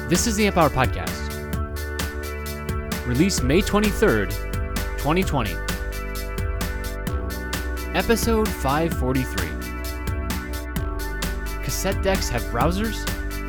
This is the Amp Hour Podcast. Released May 23rd, 2020. Episode 543. Cassette decks have browsers?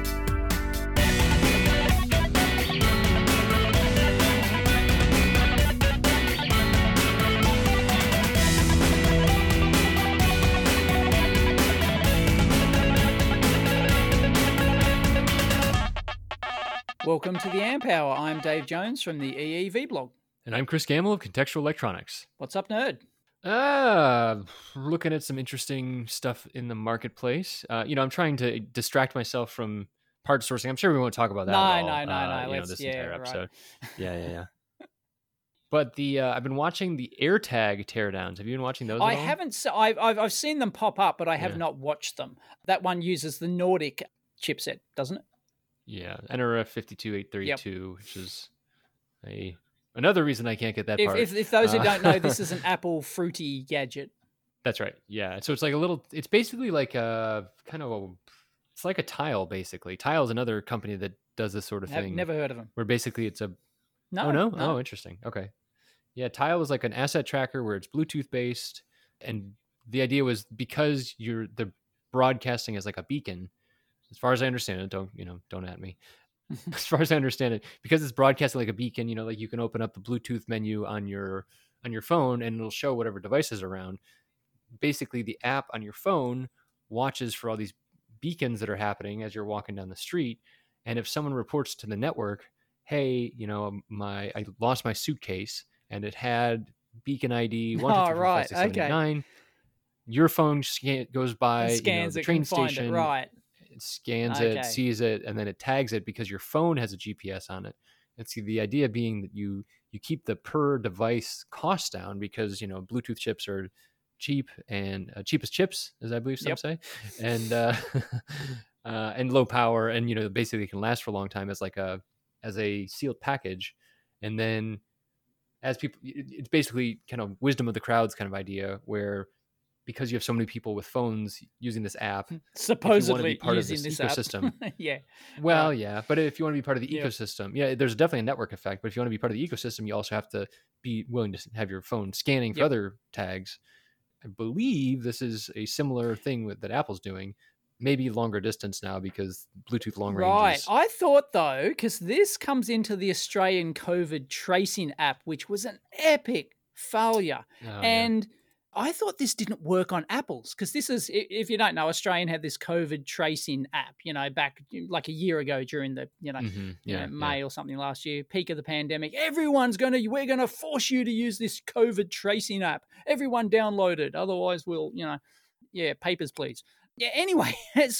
Welcome to the Amp Hour. I'm Dave Jones from the EEV blog. And I'm Chris Gamble of Contextual Electronics. What's up, nerd? Looking at some interesting stuff in the marketplace. I'm trying to distract myself from part sourcing. I'm sure we won't talk about that at all. No. This entire episode. Yeah. But I've been watching the AirTag teardowns. Have you been watching those? I haven't. I've seen them pop up, but I have not watched them. That one uses the Nordic chipset, doesn't it? Yeah, NRF 52832, which is another reason I can't get that part. If those who don't know, this is an Apple fruity gadget. That's right. Yeah, so it's like it's basically like it's like a Tile, basically. Tile is another company that does this sort of thing. I've never heard of them. Where basically it's a... No. Oh, no? Oh, interesting. Okay. Yeah, Tile is like an asset tracker where it's Bluetooth based. And the idea was because the broadcasting is like a beacon, as far as I understand it, don't at me. As far as I understand it, because it's broadcasting like a beacon, like you can open up the Bluetooth menu on your phone and it'll show whatever device is around. Basically, the app on your phone watches for all these beacons that are happening as you're walking down the street. And if someone reports to the network, hey, I lost my suitcase and it had beacon ID 1234569, your phone goes by, scans the train station. It, right. It scans it, sees it, and then it tags it because your phone has a GPS on it. And see, the idea being that you keep the per device cost down because, Bluetooth chips are cheap and cheapest chips, as I believe some say, and and low power, and basically can last for a long time as a sealed package. And then as people, it's basically kind of wisdom of the crowds kind of idea where, because you have so many people with phones using this app, supposedly part using of this ecosystem. Yeah. Well, but if you want to be part of the ecosystem, there's definitely a network effect. But if you want to be part of the ecosystem, you also have to be willing to have your phone scanning for other tags. I believe this is a similar thing that Apple's doing. Maybe longer distance now because Bluetooth long range. Right. I thought, though, because this comes into the Australian COVID tracing app, which was an epic failure. I thought this didn't work on Apple's because this is, if you don't know, Australian had this COVID tracing app, back like a year ago during the, May or something last year, peak of the pandemic. We're going to force you to use this COVID tracing app. Everyone download it. Otherwise we'll, papers, please. Yeah, anyway,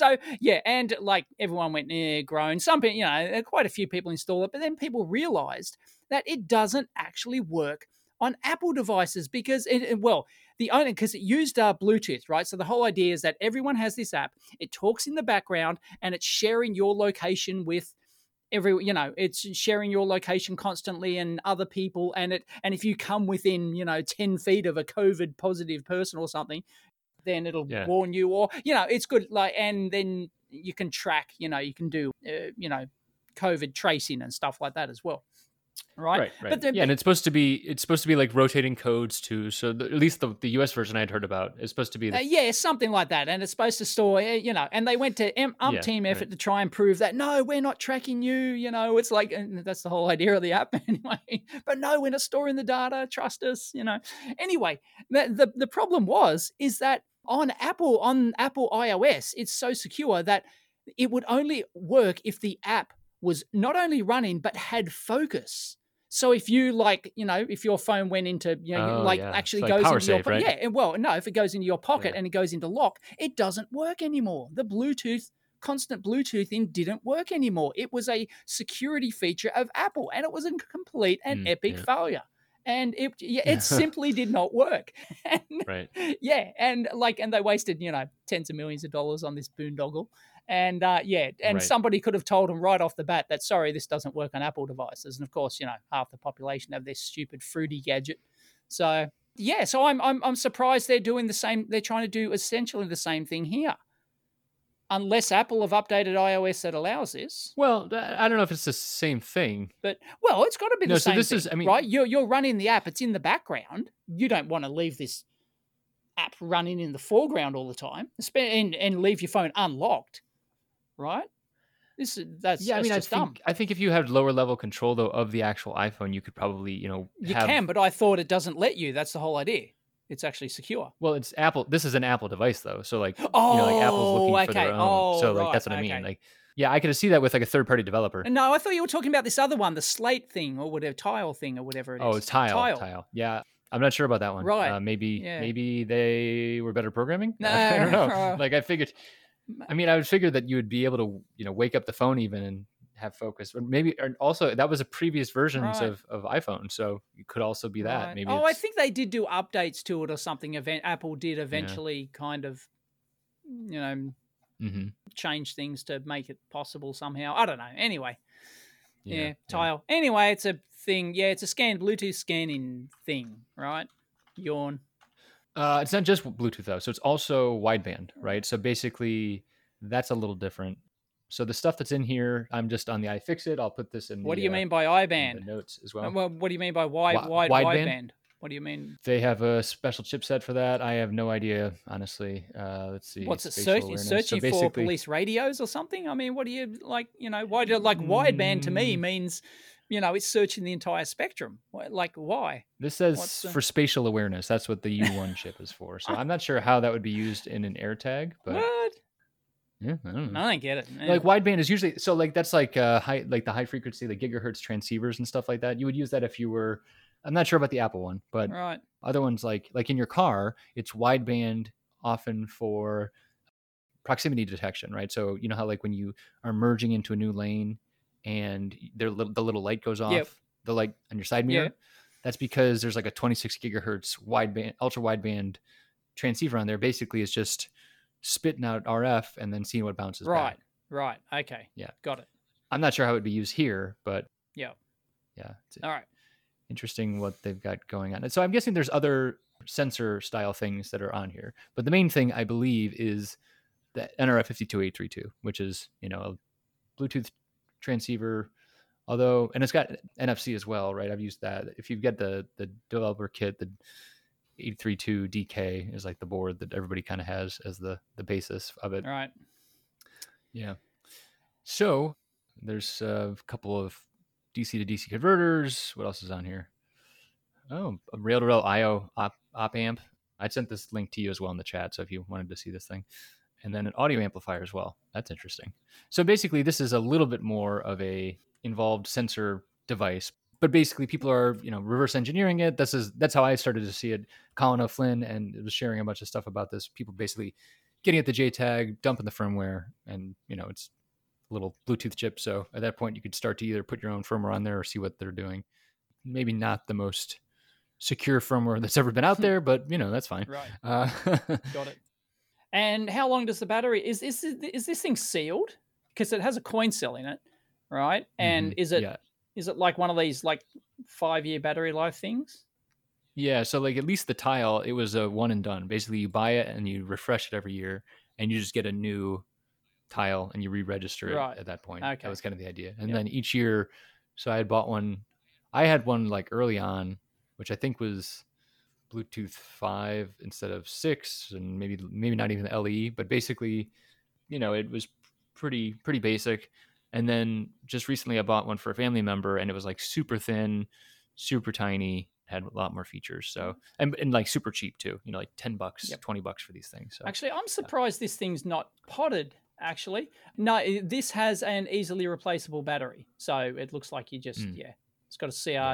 and like everyone went, groan. Some people, quite a few people install it, but then people realized that it doesn't actually work on Apple devices because because it used Bluetooth, right? So the whole idea is that everyone has this app, it talks in the background and it's sharing your location with it's sharing your location constantly and other people. And if you come within, 10 feet of a COVID positive person or something, then it'll warn you or, it's good. And then you can track, you can do, COVID tracing and stuff like that as well. Right. But and it's supposed to be like rotating codes too. So at least the US version I'd heard about is supposed to be something like that. And it's supposed to store, and they went to team effort to try and prove that no, we're not tracking you. It's like, and that's the whole idea of the app anyway. But no, we're not storing the data. Trust us. Anyway, the problem is that on Apple iOS, it's so secure that it would only work if the app was not only running, but had focus. So if you if your phone went into, actually goes into your pocket. Right? If it goes into your pocket and it goes into lock, it doesn't work anymore. The constant Bluetooth thing didn't work anymore. It was a security feature of Apple and it was a complete and epic failure. And it simply did not work. And, and they wasted, tens of millions of dollars on this boondoggle. And somebody could have told them right off the bat that, sorry, this doesn't work on Apple devices. And of course, half the population have this stupid fruity gadget. So I'm surprised they're doing the same. They're trying to do essentially the same thing here. Unless Apple have updated iOS that allows this. Well, I don't know if it's the same thing. But, well, it's got to be the same this thing, is, I mean, right? You're running the app. It's in the background. You don't want to leave this app running in the foreground all the time and leave your phone unlocked, right? That's just dumb. I think if you had lower level control, though, of the actual iPhone, you could probably, You can, but I thought it doesn't let you. That's the whole idea. It's actually secure. Well, it's Apple. This is an Apple device, though. So, like, Apple's looking for their own. So, like, that's what I mean. Like, yeah, I could see that with, like, a third-party developer. No, I thought you were talking about this other one, the Slate thing or whatever, Tile thing or whatever it is. Oh, it's Tile. Yeah. I'm not sure about that one. Right. Maybe they were better programming. No, I don't know. Like, I would figure that you would be able to, wake up the phone even and have focus. Or maybe, or also that was a previous versions of iPhone, so it could also be that. Maybe. I think they did do updates to it or something. Apple did eventually kind of, change things to make it possible somehow. I don't know. Anyway, Tile. Yeah. Anyway, it's a thing. Yeah, it's a Bluetooth scanning thing, right? Yawn. It's not just Bluetooth though, so it's also wideband, right? So basically, that's a little different. So the stuff that's in here, I'm just on the iFixit. I'll put this in. What do you mean by iBand? The notes as well. What do you mean by wideband? What do you mean? They have a special chipset for that. I have no idea, honestly. Let's see. What's it searching for? Police radios or something? I mean, what do you like? Wideband to me means, it's searching the entire spectrum. Like, why? This says for spatial awareness. That's what the U1 chip is for. So I'm not sure how that would be used in an AirTag, but. What? Yeah, I don't know. I don't get it. Like wideband is usually that's like the high frequency, the gigahertz transceivers and stuff like that. You would use that if you were. I'm not sure about the Apple one, but other ones like in your car, it's wideband often for proximity detection, right? So you know how like when you are merging into a new lane and the little light goes off, the light on your side mirror. That's because there's like a 26 gigahertz wideband, ultra wideband transceiver on there. Basically, it's just spitting out RF and then seeing what bounces back. Right. Okay. Yeah. Got it. I'm not sure how it would be used here, but yeah. All right. Interesting what they've got going on. And so I'm guessing there's other sensor style things that are on here, but the main thing I believe is the NRF52832, which is, a Bluetooth transceiver, and it's got NFC as well, right? I've used that. If you get the developer kit, the 832DK is like the board that everybody kind of has as the basis of it. All right. Yeah. So there's a couple of DC to DC converters. What else is on here? Oh, a rail-to-rail IO op amp. I sent this link to you as well in the chat, so if you wanted to see this thing. And then an audio amplifier as well. That's interesting. So basically, this is a little bit more of a involved sensor device. But basically, people are, reverse engineering it. That's how I started to see it. Colin O'Flynn and it was sharing a bunch of stuff about this. People basically getting at the JTAG, dumping the firmware, and it's a little Bluetooth chip. So at that point, you could start to either put your own firmware on there or see what they're doing. Maybe not the most secure firmware that's ever been out there, but that's fine. Right. Got it. And how long does the battery? Is this thing sealed? Because it has a coin cell in it, right? And is it? Yeah. Is it like one of these like 5-year battery life things? Yeah, so like at least the Tile, it was a one and done. Basically, you buy it and you refresh it every year, and you just get a new Tile and you re-register it at that point. Okay. That was kind of the idea. And then each year, so I had bought one. I had one like early on, which I think was Bluetooth 5 instead of 6, and maybe not even LE. But basically, it was pretty basic. And then just recently I bought one for a family member, and it was like super thin, super tiny, had a lot more features. So, and like super cheap too, like $10, $20 for these things. So, actually, I'm surprised this thing's not potted, actually. No, this has an easily replaceable battery. So it looks like you just, it's got a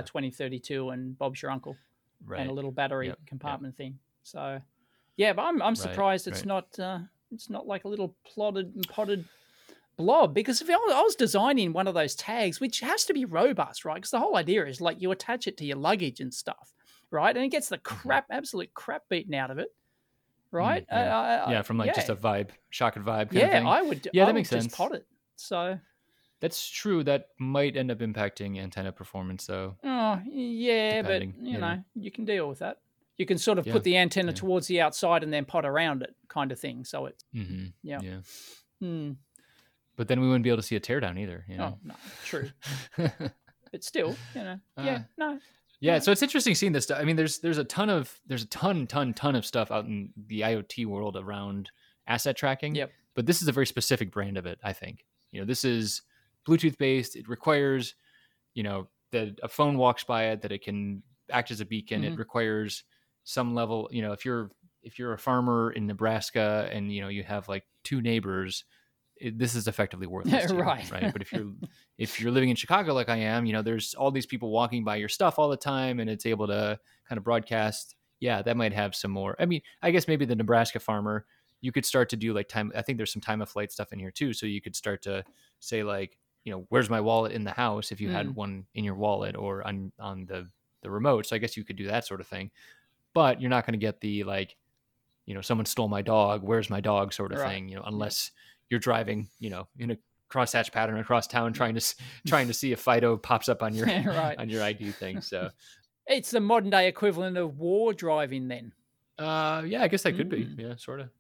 CR2032 and Bob's Your Uncle and a little battery compartment thing. So, but I'm surprised it's not like a little potted blob, because if I was designing one of those tags, which has to be robust, right? Because the whole idea is like you attach it to your luggage and stuff, right? And it gets the absolute crap beaten out of it, right? From just a vibe, shock and vibe kind of thing. I would. Yeah, that makes sense. Just pot it. So that's true. That might end up impacting antenna performance, though. Oh, yeah, but you can deal with that. You can sort of put the antenna towards the outside and then pot around it, kind of thing. So it's But then we wouldn't be able to see a teardown either. You know? Oh, no, true. But still, no. Yeah, so it's interesting seeing this stuff. I mean, there's a ton of stuff out in the IoT world around asset tracking. Yep. But this is a very specific brand of it, I think. You know, this is Bluetooth based. It requires, you know, that a phone walks by it, that it can act as a beacon. It requires some level, you know, if you're a farmer in Nebraska and, you know, you have like 2 neighbors, this is effectively worthless to you, right? But if you're living in Chicago like I am, you know, there's all these people walking by your stuff all the time, and it's able to kind of broadcast. Yeah, that might have some more. I mean, I guess maybe the Nebraska farmer, you could start to do like time. I think there's some time of flight stuff in here too, so you could start to say like, you know, where's my wallet in the house if you had one in your wallet or on the remote. So I guess you could do that sort of thing, but you're not going to get the like, you know, someone stole my dog, where's my dog sort of thing, you know, unless you're driving, you know, in a crosshatch pattern across town, trying to see if Fido pops up on your on your ID thing. So it's the modern day equivalent of war driving, then. Yeah, I guess that could be. Yeah, sort of.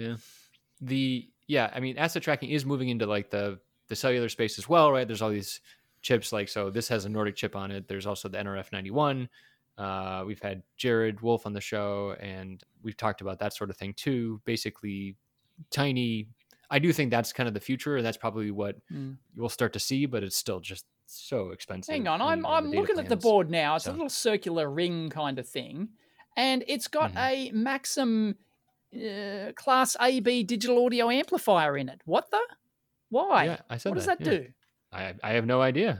Yeah. I mean, asset tracking is moving into like the cellular space as well, right? There's all these chips, like, so this has a Nordic chip on it. There's also the NRF91. We've had Jared Wolf on the show, and we've talked about that sort of thing too. Basically, tiny. I do think that's kind of the future, and that's probably what we'll start to see, but it's still just so expensive. Hang on, I'm looking at the board now. It's a little circular ring kind of thing, and it's got a Maxim Class AB digital audio amplifier in it. What the? Why? Yeah, I said what does that do? I have no idea.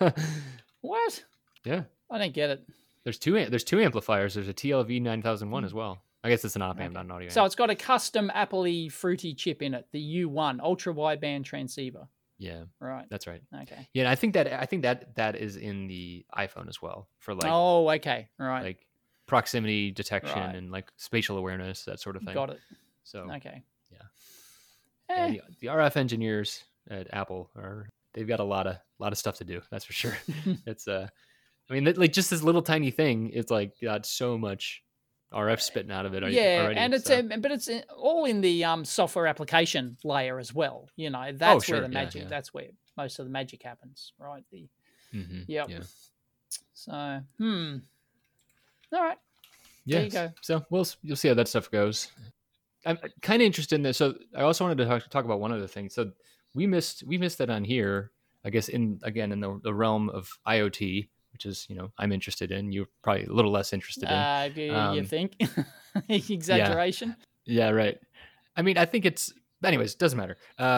What? Yeah, I don't get it. There's two amplifiers. There's a TLV 9001 as well. I guess it's an op amp, not an audio amp. So it's got a custom Apple-y fruity chip in it, the U1 ultra wideband transceiver. Yeah, right. That's right. Okay. Yeah, and I think that is in the iPhone as well for like. Oh, okay. Right. Like proximity detection and like spatial awareness, that sort of thing. Got it. So okay. Yeah. The RF engineers at Apple they've got a lot of stuff to do. That's for sure. It's I mean, like just this little tiny thing, it's like got so much RF spitting out of it. Yeah, already, and it's all in the software application layer as well. You know, that's where the magic. Yeah. That's where most of the magic happens, right? Yep. Yeah. So, all right. Yeah. There you go. So you'll see how that stuff goes. I'm kind of interested in this. So I also wanted to talk about one other thing. So we missed that on here. I guess in the realm of IoT, which is, you know, I'm interested in. You're probably a little less interested in. You think? Exaggeration? Yeah, right. I mean, I think it's... Anyways, doesn't matter.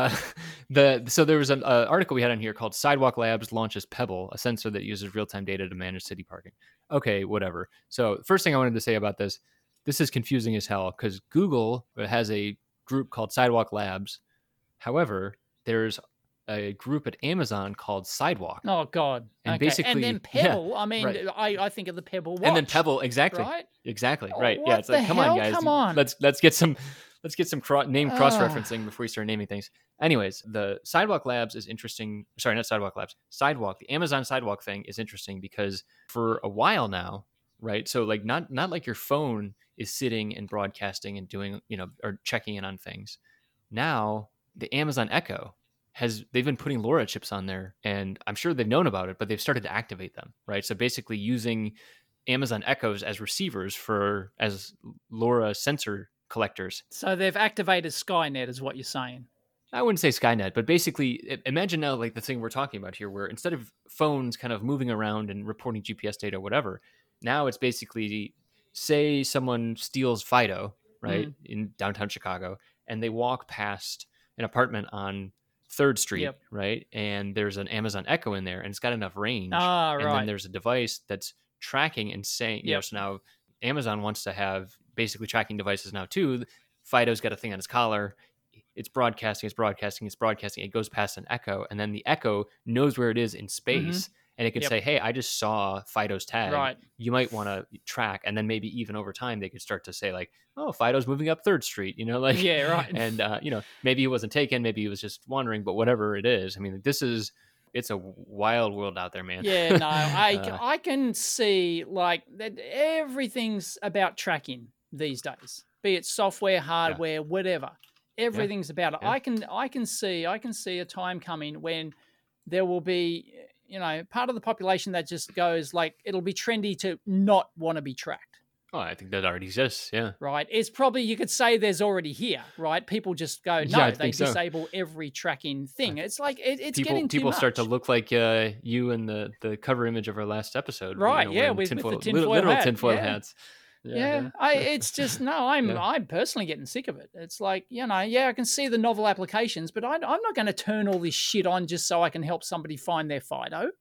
So there was an article we had on here called Sidewalk Labs launches Pebble, a sensor that uses real-time data to manage city parking. Okay, whatever. So first thing I wanted to say about this is confusing as hell because Google has a group called Sidewalk Labs. However, there's a group at Amazon called Sidewalk. Oh God! And basically, and then Pebble. I mean, I think of the Pebble watch. And then Pebble, exactly, right? Exactly, oh, right? Yeah, it's like, come on, guys, let's get some name cross referencing before we start naming things. Anyways, the Sidewalk Labs is interesting. Sorry, not Sidewalk Labs. Sidewalk, the Amazon Sidewalk thing is interesting because for a while now, right? So like not like your phone is sitting and broadcasting and doing, you know, or checking in on things. Now the Amazon Echo they've been putting LoRa chips on there, and I'm sure they've known about it, but they've started to activate them, right? So basically using Amazon Echoes as receivers as LoRa sensor collectors. So they've activated Skynet is what you're saying. I wouldn't say Skynet, but basically imagine now like the thing we're talking about here, where instead of phones kind of moving around and reporting GPS data or whatever, now it's basically, say someone steals Fido, right, in downtown Chicago, and they walk past an apartment on 3rd Street, right? And there's an Amazon Echo in there, and it's got enough range. And then there's a device that's tracking and saying, you know, so now Amazon wants to have basically tracking devices now too. Fido's got a thing on his collar. It's broadcasting. It goes past an Echo, and then the Echo knows where it is in space. And it could say, hey, I just saw Fido's tag. Right. You might want to track. And then maybe even over time, they could start to say like, oh, Fido's moving up 3rd Street, you know, like, yeah, right. And, you know, maybe he wasn't taken. Maybe he was just wandering, but whatever it is. I mean, it's a wild world out there, man. Yeah, no, I can see like that everything's about tracking these days, be it software, hardware, whatever. Everything's about it. Yeah. I can see a time coming when there will be, part of the population that just goes like, it'll be trendy to not want to be tracked. Oh, I think that already exists. Yeah. Right. It's probably, you could say there's already here, right? People just go, no, they disable every tracking thing. It's like, it's getting too people much. start to look like you and the cover image of our last episode. Right. With the tinfoil hat. Tinfoil hats. Yeah. It's just, no, I'm personally getting sick of it. It's like, I can see the novel applications, but I'm not going to turn all this shit on just so I can help somebody find their Fido.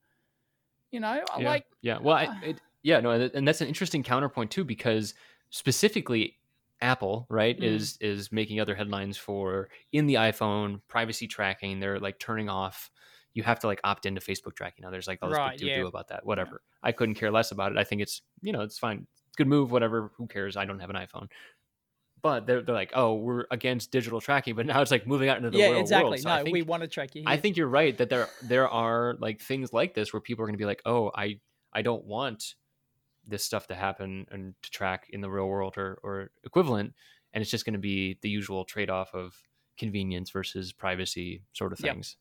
And that's an interesting counterpoint too, because specifically Apple, right, is making other headlines for in the iPhone privacy tracking. They're like turning off. You have to like opt into Facebook tracking now. There's like all this big do about that. Whatever. Yeah. I couldn't care less about it. I think it's it's fine. It's a good move. Whatever. Who cares? I don't have an iPhone. But they're like, oh, we're against digital tracking, but now it's like moving out into the real world. So no, we want to track you here. I think you're right that there are like things like this where people are going to be like, oh, I don't want this stuff to happen and to track in the real world or equivalent, and it's just going to be the usual trade-off of convenience versus privacy sort of things.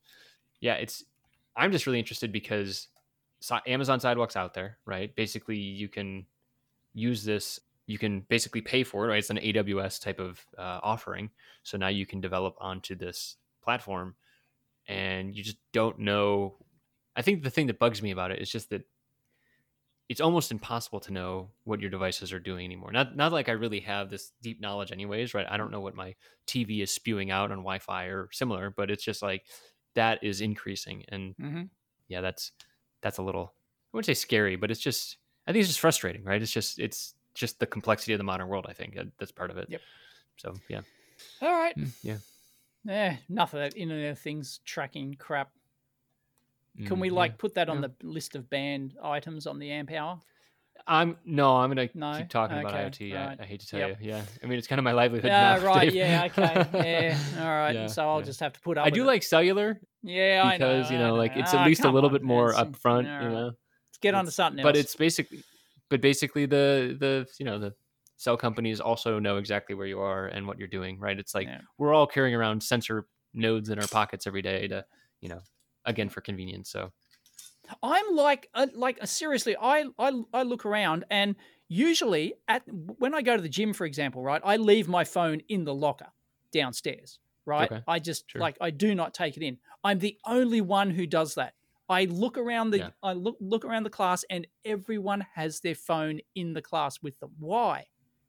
I'm just really interested because Amazon Sidewalk's out there, right? Basically you can use this, you can basically pay for it, right? It's an AWS type of offering, so now you can develop onto this platform and you just don't know. I think the thing that bugs me about it is just that it's almost impossible to know what your devices are doing anymore. Not like I really have this deep knowledge anyways, right? I don't know what my TV is spewing out on Wi-Fi or similar, but it's just like that is increasing. And that's a little, I wouldn't say scary, but I think it's just frustrating, right? It's just the complexity of the modern world. I think that's part of it. Yep. So, yeah. All right. Yeah. Enough of that Internet of Things tracking crap. Can we put that on the list of banned items on the AMP Hour? I'm gonna keep talking about IoT. Right. I hate to tell you. Yeah. I mean, it's kind of my livelihood now. Right. Dave. Yeah. Okay. Yeah. All right. So I'll just have to put up. I do like cellular. Yeah. Because it's at least a little bit more upfront. Let's get on to something else. But it's basically the cell companies also know exactly where you are and what you're doing. Right. It's like we're all carrying around sensor nodes in our pockets every day to again for convenience. So I'm seriously, I look around and usually when I go to the gym, for example, right, I leave my phone in the locker downstairs, right? Okay. I just I do not take it in. I'm the only one who does that. I look around look around the class and everyone has their phone in the class with them. Why?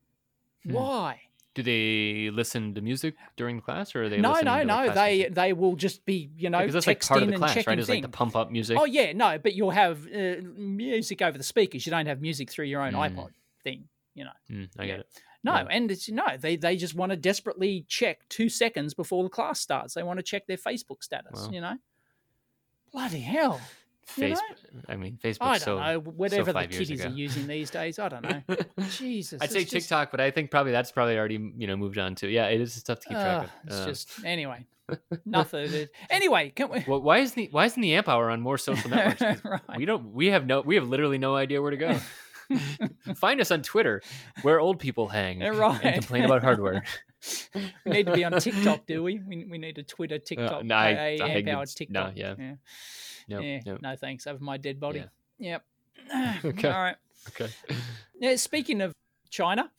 Why? Do they listen to music during the class, or are they? No. They will just be, because that's like part of the class, right? It's like the pump up music. Oh yeah, no, but you'll have music over the speakers. You don't have music through your own iPod thing, I get it. No, and it's they just want to desperately check 2 seconds before the class starts. They want to check their Facebook status. Well, bloody hell. Facebook. I don't know. Whatever the kiddies are using these days, I don't know. Jesus. I'd say TikTok, but I think that's probably already moved on to. Yeah, it is tough to keep track of. It's just anyway. Nothing. Anyway, can we? Well, why isn't the AMP Hour on more social networks? Right. We have literally no idea where to go. Find us on Twitter, where old people hang and complain about hardware. We need to be on TikTok, do we? We need a Twitter, TikTok, AMP Hour TikTok. No thanks. Over my dead body. Yeah. Yep. Okay. All right. Okay. Yeah. Speaking of China.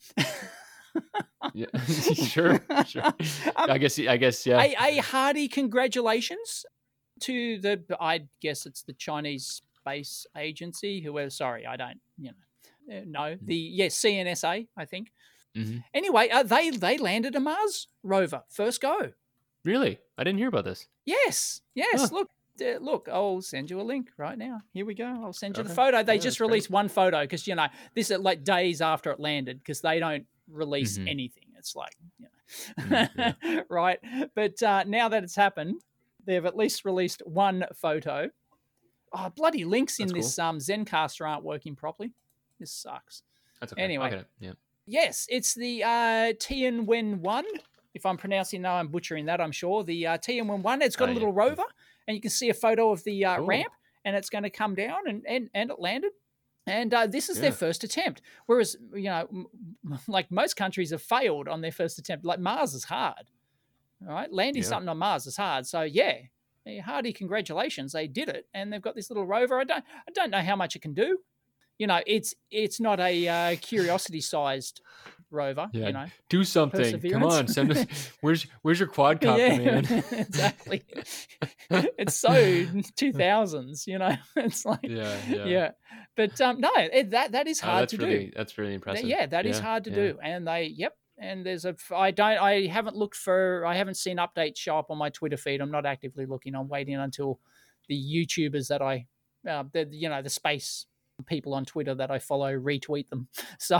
Yeah. Sure. I guess. Yeah. A hearty congratulations to I guess it's the Chinese Space Agency. Whoever. Sorry, I don't. No. CNSA. I think. Mm-hmm. Anyway, they landed a Mars rover. First go. Really? I didn't hear about this. Yes. Huh. Look, I'll send you a link right now. Here we go. I'll send you the photo. They just released one photo because, this is like days after it landed because they don't release anything. It's like, right. But now that it's happened, they've at least released one photo. Oh, bloody links in this Zencaster aren't working properly. This sucks. That's okay. Anyway. I'll get it. Yeah. Yes, it's the Tianwen-1. If I'm pronouncing I'm butchering that, I'm sure. The Tianwen-1, it's got a little rover. And you can see a photo of the ramp, and it's going to come down, and it landed. And this is their first attempt. Whereas, like most countries have failed on their first attempt. Like Mars is hard, right? Landing something on Mars is hard. So yeah, hearty congratulations, they did it, and they've got this little rover. I don't know how much it can do. It's not a Curiosity-sized rover. Yeah, do something. Come on, send us. Where's your quadcopter, man? Exactly. It's so 2000s. It's like yeah. But no, that is hard to do. That's really impressive. Yeah, that is hard to do, and and there's I haven't seen updates show up on my Twitter feed. I'm not actively looking. I'm waiting until the YouTubers that the space people on Twitter that I follow retweet them. So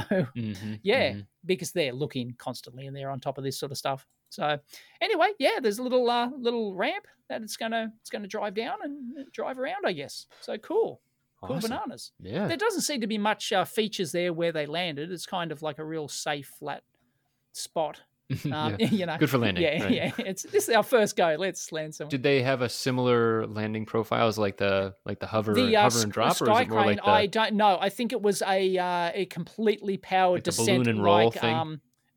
because they're looking constantly and they're on top of this sort of stuff. So anyway, there's a little ramp that it's gonna drive down and drive around, I guess. So cool. Cool bananas. Yeah. There doesn't seem to be much features there where they landed. It's kind of like a real safe, flat spot. Good for landing. Yeah. This is our first go. Let's land somewhere. Did they have a similar landing profile as like the hover and drop, or is it more like I don't know. I think it was a completely powered like the descent, balloon and roll thing.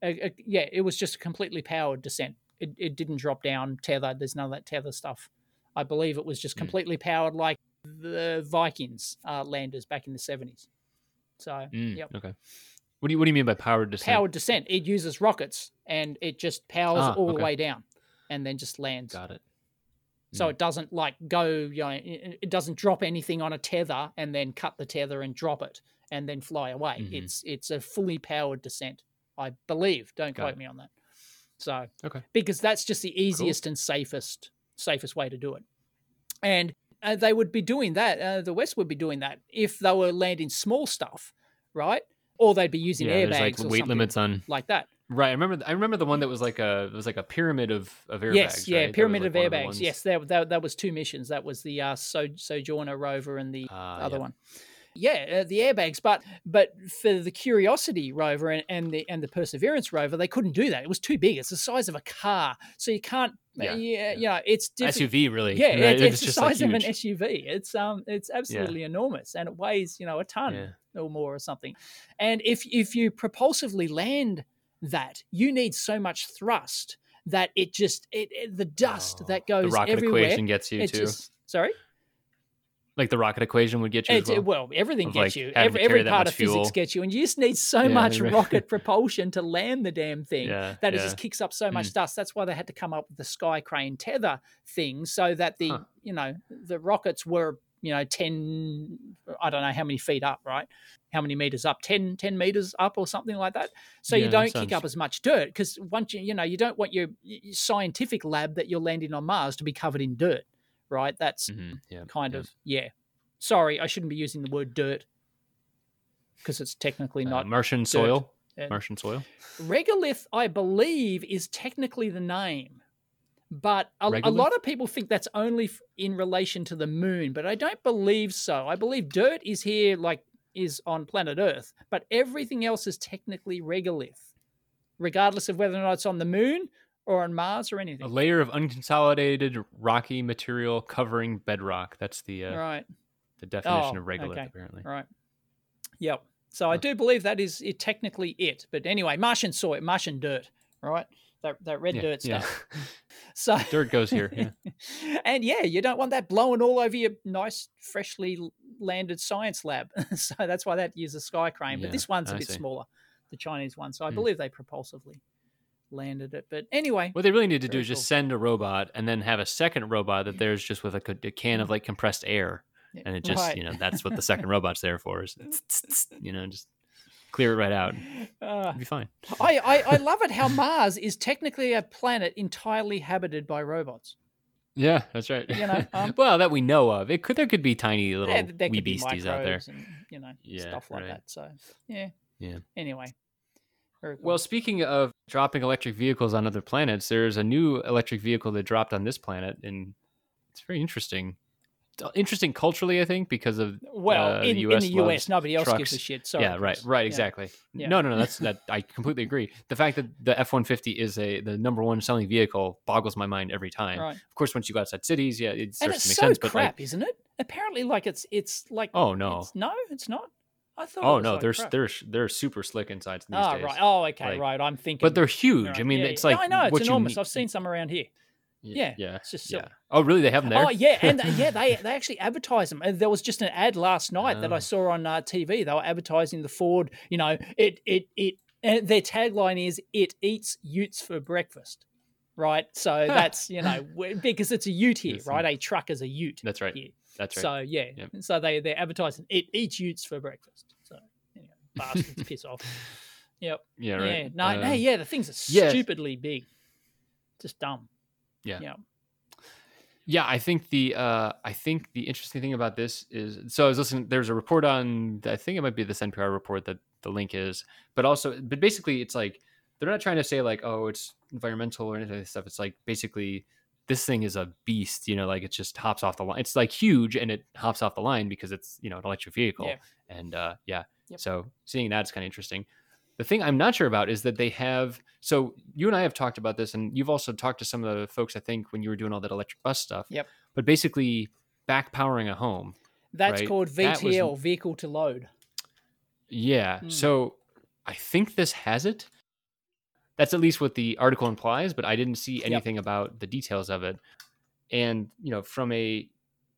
It was just a completely powered descent. It didn't drop down tethered. There's none of that tether stuff. I believe it was just completely powered, like the Vikings landers back in the 70s. So okay. What do you mean by powered descent? Powered descent. It uses rockets and it just powers all the way down and then just lands. Got it. So it doesn't like go, it doesn't drop anything on a tether and then cut the tether and drop it and then fly away. It's a fully powered descent, I believe. Don't quote me on that. So, because that's just the easiest and safest way to do it. And they would be doing that. The West would be doing that if they were landing small stuff, right? Or they'd be using airbags like or weight limits on like that. Right. I remember the one that was like a pyramid of airbags. Yes, yeah, right? pyramid of airbags. Yes, that was 2 missions. That was the Sojourner rover and the other one. Yeah, the airbags. But for the Curiosity rover and the Perseverance rover, they couldn't do that. It was too big. It's the size of a car, so you can't. It's different. SUV really. Yeah, right? it's the just size like of an SUV. It's absolutely enormous, and it weighs a ton or more or something. And if you propulsively land that, you need so much thrust that it just the dust that goes the rocket everywhere. Equation gets you too. Sorry. Like the rocket equation would get you as well? Well, everything gets you. Every part of physics gets you. And you just need so much rocket propulsion to land the damn thing that it just kicks up so much dust. That's why they had to come up with the Sky Crane tether thing so that the rockets were, 10, I don't know how many feet up, right? How many meters up? 10 meters up or something like that. So you don't kick up as much dirt because once you don't want your scientific lab that you're landing on Mars to be covered in dirt. Right, that's Sorry, I shouldn't be using the word dirt because it's technically not Martian soil. Martian soil. Regolith, I believe, is technically the name, but a lot of people think that's only in relation to the moon. But I don't believe so. I believe dirt is on planet Earth, but everything else is technically regolith, regardless of whether or not it's on the moon or on Mars or anything. A layer of unconsolidated rocky material covering bedrock. That's the definition of regolith, apparently. Right. Yep. So I do believe that is technically it. But anyway, Martian soil, Martian dirt, right? That red dirt stuff. Yeah. So dirt goes here. Yeah. And you don't want that blowing all over your nice, freshly landed science lab. So that's why that uses Sky Crane. But this one's a bit smaller, the Chinese one. So I believe they propulsively landed it. But anyway, what they really need to do is just send a robot and then have a second robot that there's just with a can of like compressed air, and it just that's what the second robot's there for, is just clear it right out. It'll be fine. I love it how Mars is technically a planet entirely habited by robots. Yeah, that's right. Well, that we know of. There could be tiny little wee beasties out there, and, stuff like that. So yeah. Anyway. Cool. Well, speaking of dropping electric vehicles on other planets, there's a new electric vehicle that dropped on this planet, and it's very interesting. Interesting culturally, I think, because of in the US, nobody else trucks. Gives a shit. Sorry, yeah, right, exactly. Yeah. No, that's that. I completely agree. The fact that the F-150 is the number one selling vehicle boggles my mind every time. Right. Of course, once you go outside cities, it starts to make so sense. Crap, isn't it? Apparently, it's like oh no, it's not. I thought. Oh it was no, like crap. they're super slick insides these days. Right. Oh, okay, Like, right. I'm thinking, but they're huge. right. I mean, Yeah, it's yeah. like I know it's what you enormous. need. I've seen some around here. Yeah, Yeah, it's just silly. yeah. Oh, really? They have them there? Oh, yeah, and they actually advertise them. And there was just an ad last night that I Oh. saw on TV. They were advertising the Ford. You know, and their tagline is "It eats utes for breakfast." Right, so that's because it's a ute here, right? A truck is a ute. That's right. Here. That's right. So yeah, Yep. so they're advertising it eats utes for breakfast. So bastards, piss off. Yep. Yeah. Right. Yeah. The things are stupidly big, just dumb. Yeah. Yeah. Yeah, I think the interesting thing about this is, so I was listening. There's a report on, I think it might be this NPR report that the link is, but basically it's like they're not trying to say like, oh, it's environmental or anything like stuff. It's like basically this thing is a beast. Like it just hops off the line. It's like huge and it hops off the line because it's an electric vehicle. Yeah. And Yep. So seeing that is kind of interesting. The thing I'm not sure about is that they have, so you and I have talked about this, and you've also talked to some of the folks, I think, when you were doing all that electric bus stuff. Yep. But basically back powering a home. That's right? called VTL, vehicle to load. Yeah. So I think this has it. That's at least what the article implies, but I didn't see anything about the details of it. And, from it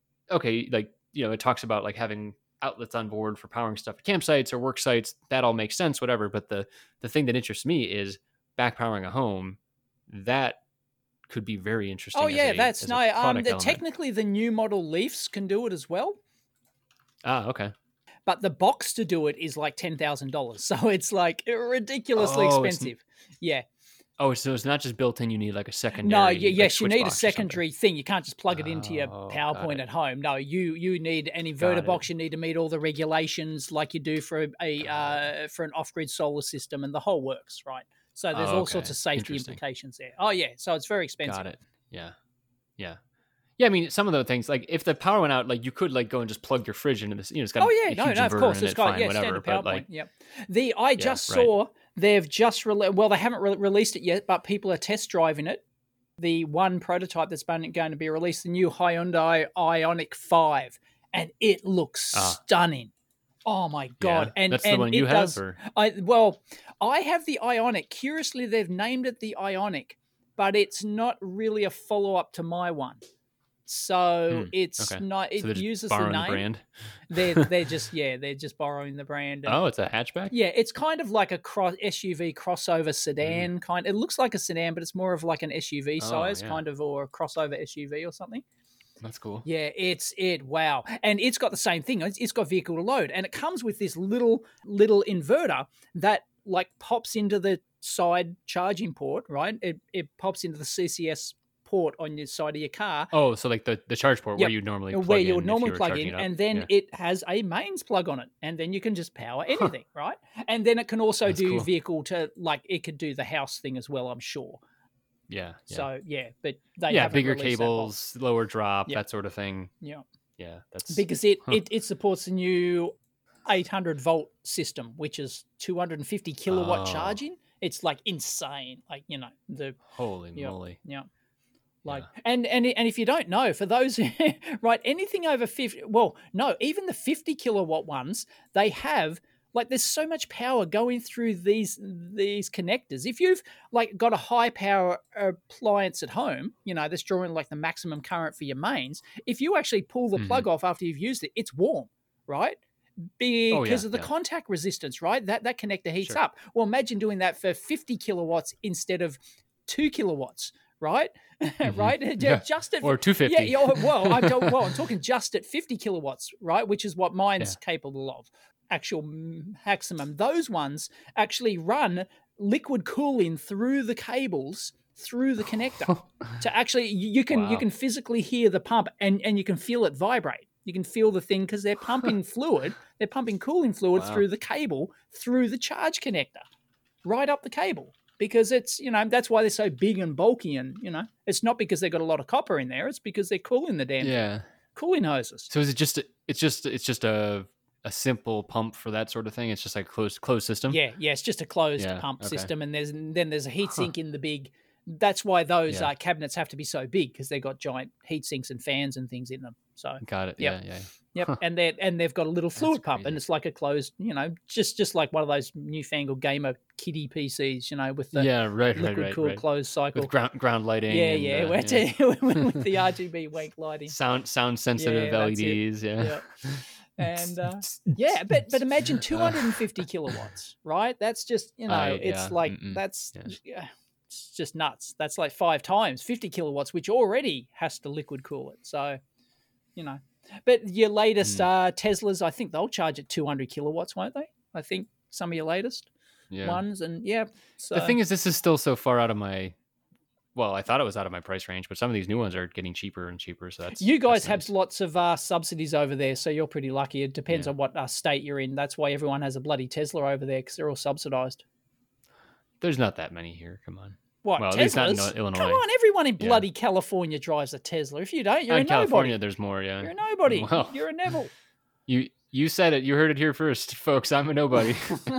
talks about like having outlets on board for powering stuff at campsites or work sites. That all makes sense, whatever. But the thing that interests me is back powering a home. That could be very interesting. Oh yeah, technically the new model Leafs can do it as well. Ah, okay. But the box to do it is like $10,000, so it's like ridiculously expensive. Yeah. Oh, so it's not just built in. You need like a secondary. No, yes, you need a secondary thing. You can't just plug it into your PowerPoint at home. No, you need an inverter box. You need to meet all the regulations like you do for for an off-grid solar system, and the whole works, right? So there's all sorts of safety implications there. Oh yeah, so it's very expensive. Got it. Yeah. I mean, some of the things, like if the power went out, like you could like go and just plug your fridge into this. It's got of course, it's got whatever. But like, I just saw they've just they haven't released it yet, but people are test driving it. The one prototype that's going to be released, the new Hyundai Ioniq 5, and it looks stunning. Oh my god! Yeah. That's the one you have, or I have the Ioniq. Curiously, they've named it the Ioniq, but it's not really a follow up to my one. So it's not. It uses the name. Brand. They're just borrowing the brand. Oh, it's a hatchback. Yeah, it's kind of like a SUV crossover sedan kind. It looks like a sedan, but it's more of like an SUV size kind of, or a crossover SUV or something. That's cool. Yeah, wow, and it's got the same thing. It's got vehicle to load, and it comes with this little inverter that like pops into the side charging port. Right, it pops into the CCS port on your side of your car. Oh, so like the charge port where you normally plug in, and then it has a mains plug on it, and then you can just power anything, right? And then it can also do vehicle to, like, it could do the house thing as well, I'm sure. Yeah. So but they haven't bigger released cables, lower drop, that sort of thing. Yeah. That's because it supports the new 800 volt system, which is 250 kilowatt charging. It's like insane, like the holy moly. Yeah. Like, and if you don't know, for those right, anything over 50, well, no, even the 50 kilowatt ones, they have, like, there's so much power going through these connectors. If you've like got a high power appliance at home, that's drawing like the maximum current for your mains, if you actually pull the plug off after you've used it, it's warm, right? Because of the contact resistance, right? That connector heats up. Well, imagine doing that for 50 kilowatts instead of 2 kilowatts. Right, right. Just at, or 250. Yeah. I'm talking just at 50 kilowatts, right? Which is what mine's capable of. Actual maximum. Those ones actually run liquid cooling through the cables, through the connector. To actually, you can physically hear the pump, and you can feel it vibrate. You can feel the thing because they're pumping fluid. They're pumping cooling fluid through the cable, through the charge connector, right up the cable. Because it's, that's why they're so big and bulky, and, it's not because they've got a lot of copper in there. It's because they're cooling the damn cooling hoses. So is it just a simple pump for that sort of thing? It's just like closed system? Yeah, it's just a closed pump system, and there's a heat sink in the big that's why those cabinets have to be so big, because they've got giant heat sinks and fans and things in them. So got it. Yep. Yeah. Yep, Huh. and they've got a little fluid pump, crazy. and it's like a closed, just like one of those newfangled gamer kiddie PCs, with the liquid cooled closed cycle with ground lighting. with the RGB wank lighting, sound sensitive LEDs. Yeah. And but imagine 250 kilowatts, right? That's just it's just nuts. That's like 5 times 50 kilowatts, which already has to liquid cool it. So, but your latest Teslas, I think they'll charge at 200 kilowatts, won't they? I think some of your latest ones, and So the thing is, this is still so far out of my. Well, I thought it was out of my price range, but some of these new ones are getting cheaper and cheaper. So you guys have nice. Lots of subsidies over there, so you're pretty lucky. It depends on what state you're in. That's why everyone has a bloody Tesla over there, because they're all subsidized. There's not that many here. Come on. What, well, Teslas? At least not in Illinois. Come on, everyone in bloody California drives a Tesla. If you don't, you're a nobody. California, there's more, yeah. You're a nobody. Well, you're a Neville. You said it. You heard it here first, folks. I'm a nobody.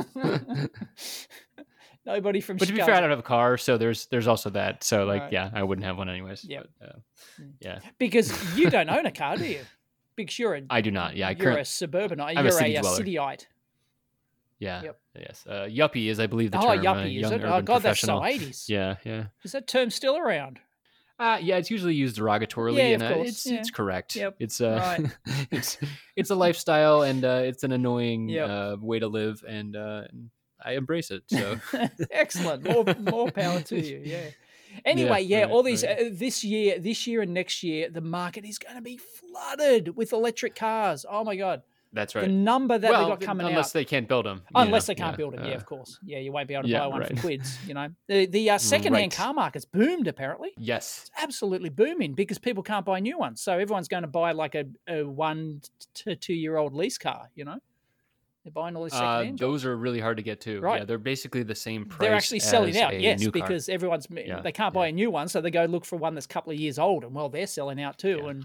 Nobody from But Chicago. To be fair, I don't have a car, so there's also that. So, I wouldn't have one anyways. Yeah. Yeah. Because you don't own a car, do you? Because I do not. Yeah. You're a suburbanite. You're a cityite. Yeah. Yep. Yes. Yuppie is, I believe, the term. Yuppie, is it? Oh, God, that's so 80s. Yeah. Is that term still around? Yeah, it's usually used derogatorily, and it's correct. Yep. It's right. it's a lifestyle, and it's an annoying way to live, and I embrace it. So excellent. More power to you. Yeah. Anyway, all these this year and next year, the market is going to be flooded with electric cars. Oh my God. That's right. The number that they got coming out. Unless they can't build them. Unless they can't build them, of course. Yeah, you won't be able to buy one for quids, The second-hand car market's boomed, apparently. Yes. It's absolutely booming because people can't buy new ones. So everyone's going to buy like a 1 to 2 year old lease car, They're buying all these second-hand those are really hard to get too. Right. Yeah, they're basically the same price. They're actually selling out, yes, new because car. everyone's they can't buy a new one, so they go look for one that's a couple of years old, and they're selling out too. And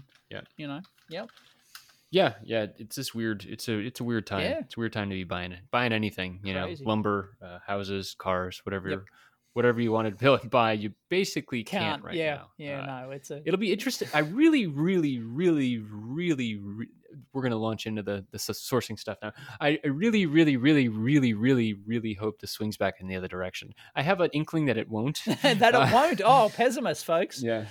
Yeah, it's just weird. It's a weird time. Yeah. It's a weird time to be buying anything. Crazy. Lumber, houses, cars, whatever you want to build and buy. You basically can't right now. Yeah, no, it'll be interesting. I really, really, really, really, we're gonna launch into the sourcing stuff now. I really, really, really, really, really, really hope this swings back in the other direction. I have an inkling that it won't. That it won't. Oh, pessimist, folks. Yeah.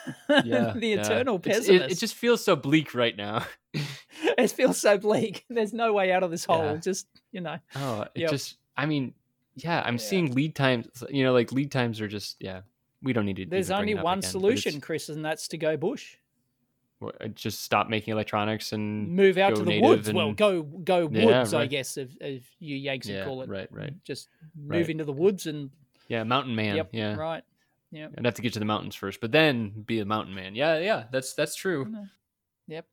The eternal pessimist. It just feels so bleak right now. It feels so bleak. There's no way out of this hole. Yeah. Just, Oh, it just, I mean, I'm seeing lead times, lead times are just, we don't need to. There's only one solution, Chris, and that's to go bush. Just stop making electronics and move out to the woods. Well, go woods, right. I guess, if you Yanks would call it. Right. Just move into the woods and. Yeah, mountain man. Yep, yeah. Right. Yeah. I'd have to get to the mountains first, but then be a mountain man. Yeah. That's true. Yep.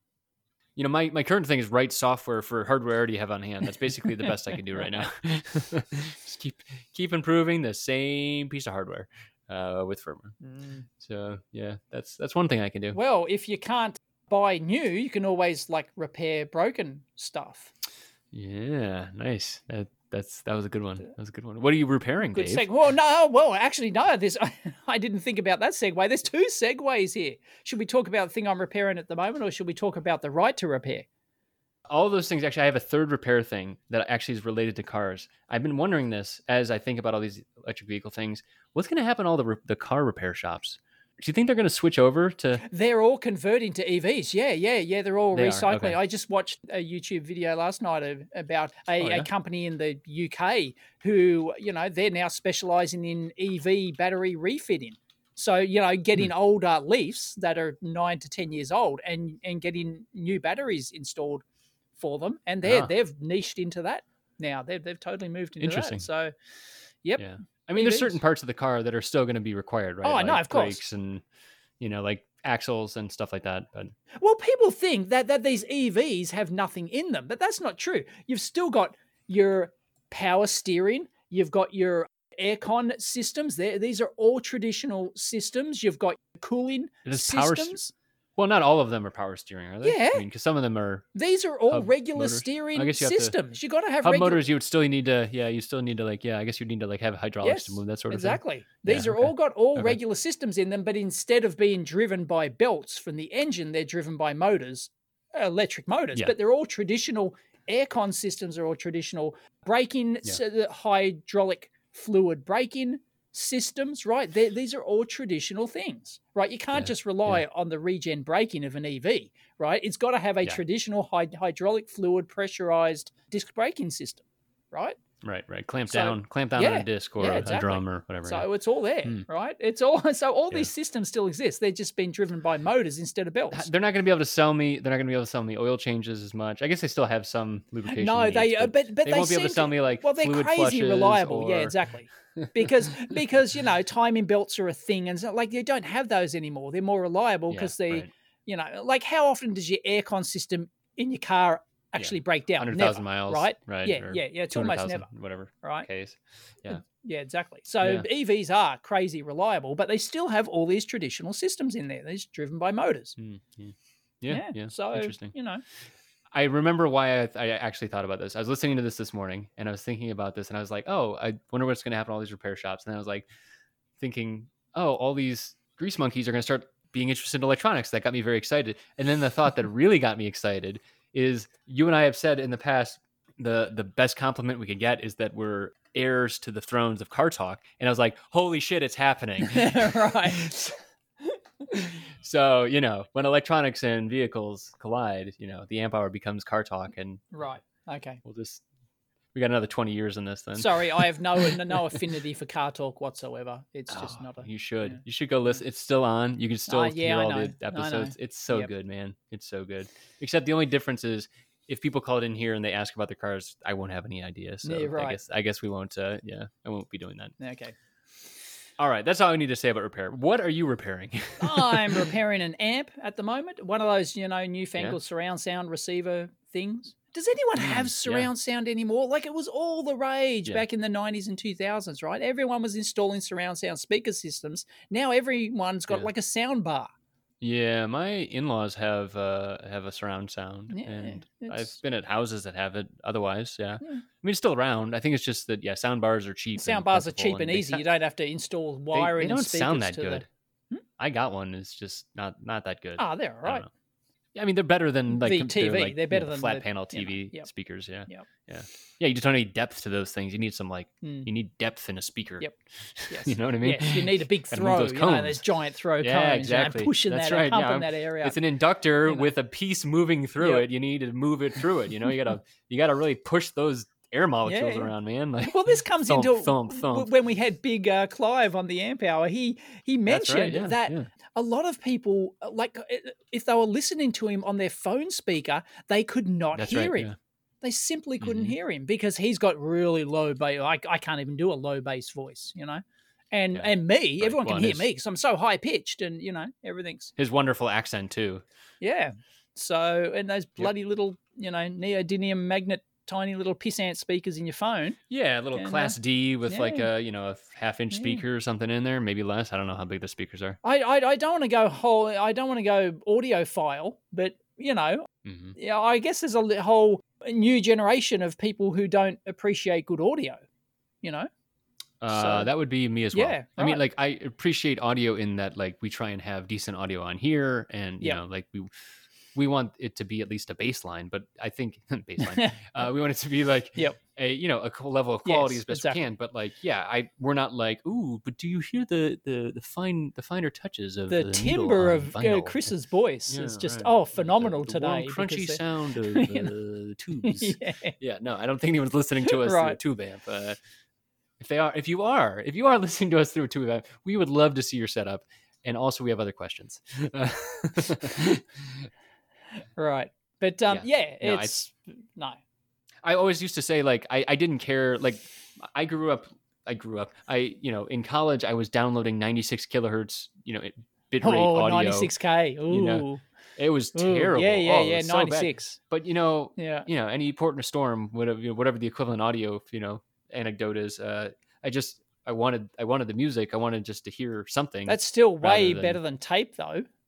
My current thing is write software for hardware I already have on hand. That's basically the best I can do right now. Just keep improving the same piece of hardware with firmware. So that's one thing I can do. Well, if you can't buy new, you can always repair broken stuff. Yeah, nice. That was a good one. That was a good one. What are you repairing, Good Dave? Actually, no. I didn't think about that segue. There's 2 segues here. Should we talk about the thing I'm repairing at the moment, or should we talk about the right to repair? All of those things. Actually, I have a third repair thing that actually is related to cars. I've been wondering this as I think about all these electric vehicle things. What's going to happen to all the car repair shops? Do you think they're going to switch over to? They're all converting to EVs. Yeah. They're all recycling. Okay. I just watched a YouTube video last night about a company in the UK who, they're now specializing in EV battery refitting. So, getting older Leafs that are 9 to 10 years old and getting new batteries installed for them. And they've niched into that now. They've totally moved into Interesting. that. So, yep. Yeah. I mean, there's certain parts of the car that are still going to be required, right? Oh, no, of course. Brakes and, axles and stuff like that. But well, people think that these EVs have nothing in them, but that's not true. You've still got your power steering. You've got your aircon systems. These are all traditional systems. You've got cooling systems. Well, not all of them are power steering, are they? Yeah. I mean, because some of them are. These are all hub regular motors. steering I guess you have to- systems. You got to have Hub regular motors, you would still need to. Yeah, you still need to I guess you'd need to have hydraulics to move that sort of thing. exactly. These Yeah, are okay. all got Okay. regular systems in them, but instead of being driven by belts from the engine, they're driven by motors, electric motors. Yeah. But they're all traditional aircon systems, are all traditional braking, so the hydraulic fluid braking systems, right? These are all traditional things, right? You can't just rely on the regen braking of an EV, right? It's got to have a traditional hydraulic fluid pressurized disc braking system, right? Right. Clamp down on a disc or a drum or whatever. So it's all there, right? It's all all these systems still exist. They're just being driven by motors instead of belts. They're not going to be able to sell me. They're not going to be able to sell me oil changes as much. I guess they still have some lubrication. No, needs, they but they won't be able to sell me well, they're fluid crazy flushes reliable. or... Yeah, exactly. Because timing belts are a thing, and so you don't have those anymore. They're more reliable because how often does your aircon system in your car actually break down? 100,000 miles, right? Right. Yeah. It's almost never. Whatever. Right. Case. Yeah. Yeah, exactly. So EVs are crazy reliable, but they still have all these traditional systems in there. They're just driven by motors. Yeah. So interesting. I remember why I actually thought about this. I was listening to this morning and I was thinking about this and I was like, oh, I wonder what's going to happen to all these repair shops. And then I was like thinking, oh, all these grease monkeys are going to start being interested in electronics. That got me very excited. And then the thought that really got me excited is you and I have said in the past, the best compliment we could get is that we're heirs to the thrones of car talk. And I was like, holy shit, it's happening. Right. So, when electronics and vehicles collide, the amp hour becomes car talk. And right. Okay. we got another 20 years in this then. Sorry, I have no affinity for car talk whatsoever. It's just not a... You should. Yeah. You should go listen. It's still on. You can still hear all the episodes. It's so good, man. It's so good. Except the only difference is if people call it in here and they ask about their cars, I won't have any idea. So I guess we won't, I won't be doing that. Okay. All right. That's all I need to say about repair. What are you repairing? I'm repairing an amp at the moment. One of those, newfangled surround sound receiver things. Does anyone have surround sound anymore? It was all the rage back in the 90s and 2000s, right? Everyone was installing surround sound speaker systems. Now everyone's got a sound bar. Yeah, my in-laws have a surround sound, and I've been at houses that have it. Otherwise, I mean, it's still around. I think it's just that sound bars are cheap. Sound bars are cheap and easy. You don't have to install wiring. They don't and speakers sound that to good. I got one. It's just not that good. Oh, they're all right. I mean, they're better than the TV. They're better than flat panel TV speakers. Yeah. Yep. Yeah. You just don't need depth to those things. You need some you need depth in a speaker. Yep. Yes. You know what I mean? Yes. You need a big throw. Those giant throw cones. Exactly. Pushing That's that, right. pumping that area. It's an inductor with a piece moving through it. You need to move it through it. You gotta really push those air molecules around, man. Well, this comes into thump. when we had Big Clive on the Amp Hour. He mentioned that a lot of people, if they were listening to him on their phone speaper, they could not hear him. Yeah. They simply couldn't hear him because he's got really low bass. I can't even do a low bass voice, And me, everyone can hear me because I'm so high pitched, and everything's his wonderful accent too. Yeah. So, and those bloody little, neodymium magnet, tiny little pissant speakers in your phone. Yeah, a little Class D with a half-inch speaker or something in there, maybe less. I don't know how big the speakers are. I don't want to go I don't want to go audiophile, but I guess there's a whole new generation of people who don't appreciate good audio. That would be me as well. Yeah, I mean, I appreciate audio in that, we try and have decent audio on here, and we want it to be at least a baseline, but I think baseline. We want it to be a cool level of quality as best we can. But we're not ooh, but do you hear the finer touches of the timbre of Chris's voice is just phenomenal the today. Warm, crunchy sound of the tubes. No, I don't think anyone's listening to us through a tube amp. If you are listening to us through a tube amp, we would love to see your setup. And also, we have other questions. Right. But no. I always used to say I didn't care. I grew up in college I was downloading 96 kilohertz, bitrate audio. 96K. Ooh. It was terrible. Yeah, 96. So but any port in a storm, whatever the equivalent audio, anecdote is, I wanted the music. I wanted just to hear something. That's still way better than tape though.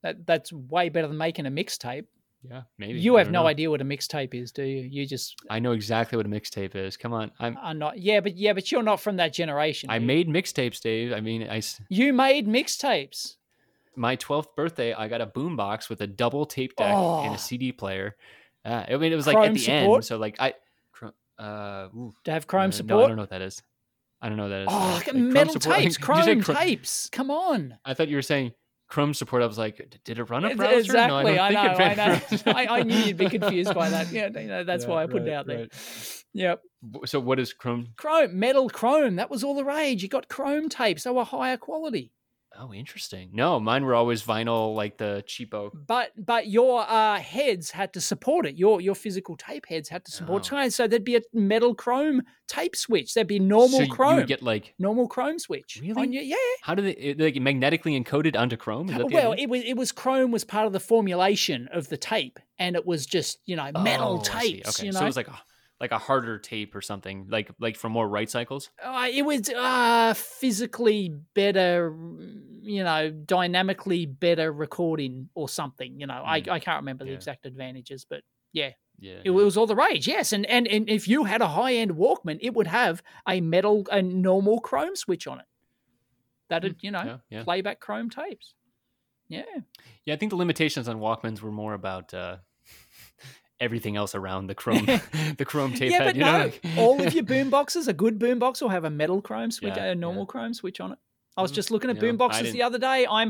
That's way better than making a mixtape. Yeah, maybe. You have no idea what a mixtape is, do you? You just... I know exactly what a mixtape is. Come on. I'm not. Yeah, but you're not from that generation. I made mixtapes, Dave. I mean, You made mixtapes. My 12th birthday, I got a boombox with a double tape deck and a CD player. I mean, it was like Chrome at the support? end. So like To have Chrome support? No, I don't know what that is. I don't know what that is. Oh, like metal Chrome tapes, Chrome tapes. Come on. I thought you were saying Chrome support. I was like, did it run a browser? Exactly. No, I don't think I know. I knew you'd be confused by that. Yeah, that's why I put it out there. Right. Yep. So what is Chrome? Metal Chrome. That was all the rage. You got Chrome tapes. They were higher quality. Oh, interesting. No, mine were always vinyl, like the cheapo. But your heads had to support it. Your physical tape heads had to support it. So there'd be a metal Chrome tape switch. There'd be normal Chrome. You would get like normal Chrome switch. Really? Yeah. How did it like magnetically encoded onto Chrome? Is that it was Chrome was part of the formulation of the tape, and it was just metal tapes. Okay. So it was like a harder tape or something, like for more write cycles. It was physically better, dynamically better recording or something. I can't remember the exact advantages, but yeah. It was all the rage. Yes, and if you had a high end Walkman, it would have a normal Chrome switch on it. That'd playback Chrome tapes. Yeah. Yeah, I think the limitations on Walkmans were more about everything else around the Chrome tape head. But all of your boom boxes, a good boom box will have a metal Chrome switch, a normal Chrome switch on it. I was just looking at boom boxes the other day. I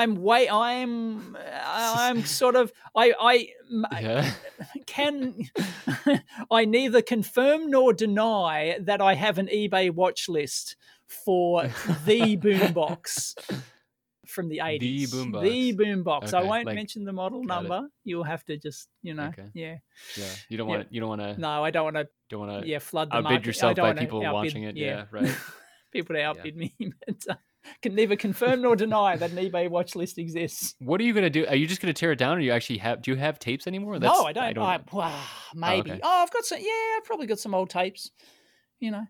neither confirm nor deny that I have an eBay watch list for the boombox from the 80s. The boombox. Okay. I won't mention the model number. You'll have to just, Okay. Yeah. You don't want to. No, I don't want to. Don't want to. Flood the outbid market. yourself by people watching it. Yeah, right. People to outbid me. But, can neither confirm nor deny that an eBay watch list exists. What are you going to do? Are you just going to tear it down, or do you have tapes anymore? No, I don't. Maybe. Oh, okay. I've got some. Yeah, I've probably got some old tapes. Yeah.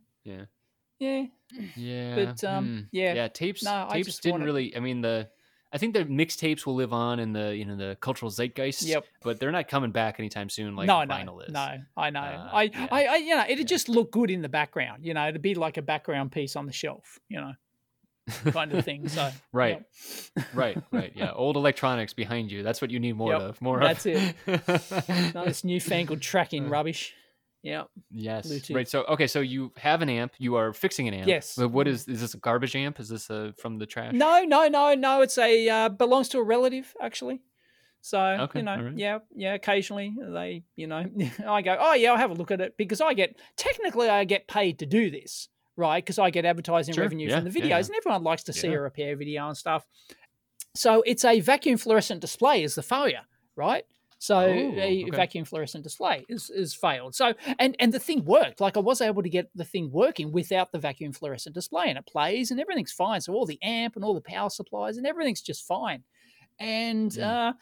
But yeah. Tapes. No, tapes didn't really. I mean, I think the mixtapes will live on in the cultural zeitgeist. Yep. But they're not coming back anytime soon. Like vinyl is. No, I know. It'd just look good in the background. It'd be like a background piece on the shelf. Kind of thing. So right. Yeah, old electronics behind you. That's what you need more of. That's it. No, this newfangled tracking rubbish. Yeah. Yes. Bluetooth. Right. So okay. So you have an amp. You are fixing an amp. Yes. But what is this a garbage amp? Is this from the trash? No. It's belongs to a relative actually. So right. Yeah. Occasionally they, I go, oh yeah, I'll have a look at it because I get paid to do this. Right, because I get advertising revenue from the videos, and everyone likes to see a repair video and stuff. So it's a vacuum fluorescent display is the failure, right? So vacuum fluorescent display is failed. So and the thing worked. Like I was able to get the thing working without the vacuum fluorescent display, and it plays and everything's fine. So all the amp and all the power supplies and everything's just fine. And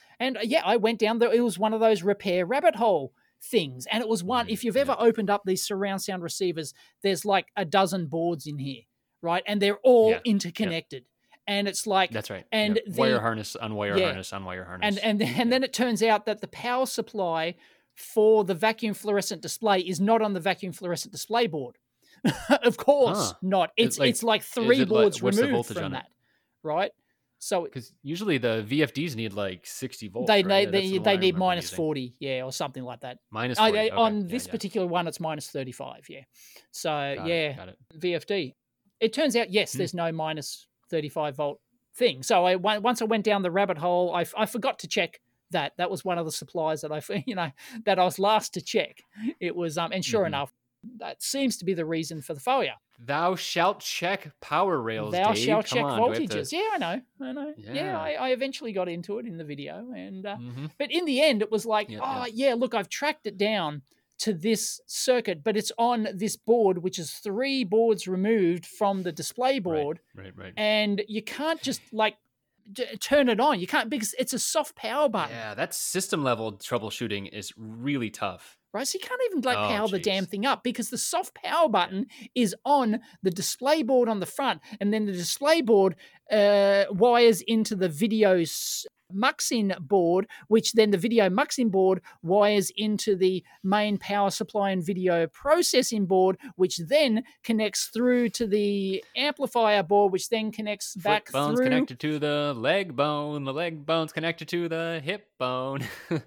I went down there. It was one of those repair rabbit hole things, and it was one. If you've ever opened up these surround sound receivers, there's like a dozen boards in here, right? And they're all interconnected. And it's like that's right. And wire harness on wire harness on wire harness. And then it turns out that the power supply for the vacuum fluorescent display is not on the vacuum fluorescent display board. Of course not. It's like three boards removed from that, right? So because usually the VFDs need like 60 volts. They need minus 40, or something like that. Minus 40. Okay. On this particular one, it's minus 35, So got it. VFD. It turns out there's no minus 35 volt thing. So once I went down the rabbit hole, I forgot to check that. That was one of the supplies that that I was last to check. It was and sure enough, that seems to be the reason for the failure. Thou shalt check power rails. Thou shalt check voltages. Yeah, I know. Yeah, I eventually got into it in the video, and but in the end, it was like, look, I've tracked it down to this circuit, but it's on this board, which is 3 boards removed from the display board. Right. And you can't just like turn it on. You can't because it's a soft power button. Yeah, that system level troubleshooting is really tough. Right, so you can't even power the damn thing up because the soft power button is on the display board on the front, and then the display board wires into the video muxin board, which then the video muxin board wires into the main power supply and video processing board, which then connects through to the amplifier board, which then connects back Foot bone's through connected to the leg bone's connected to the hip bone.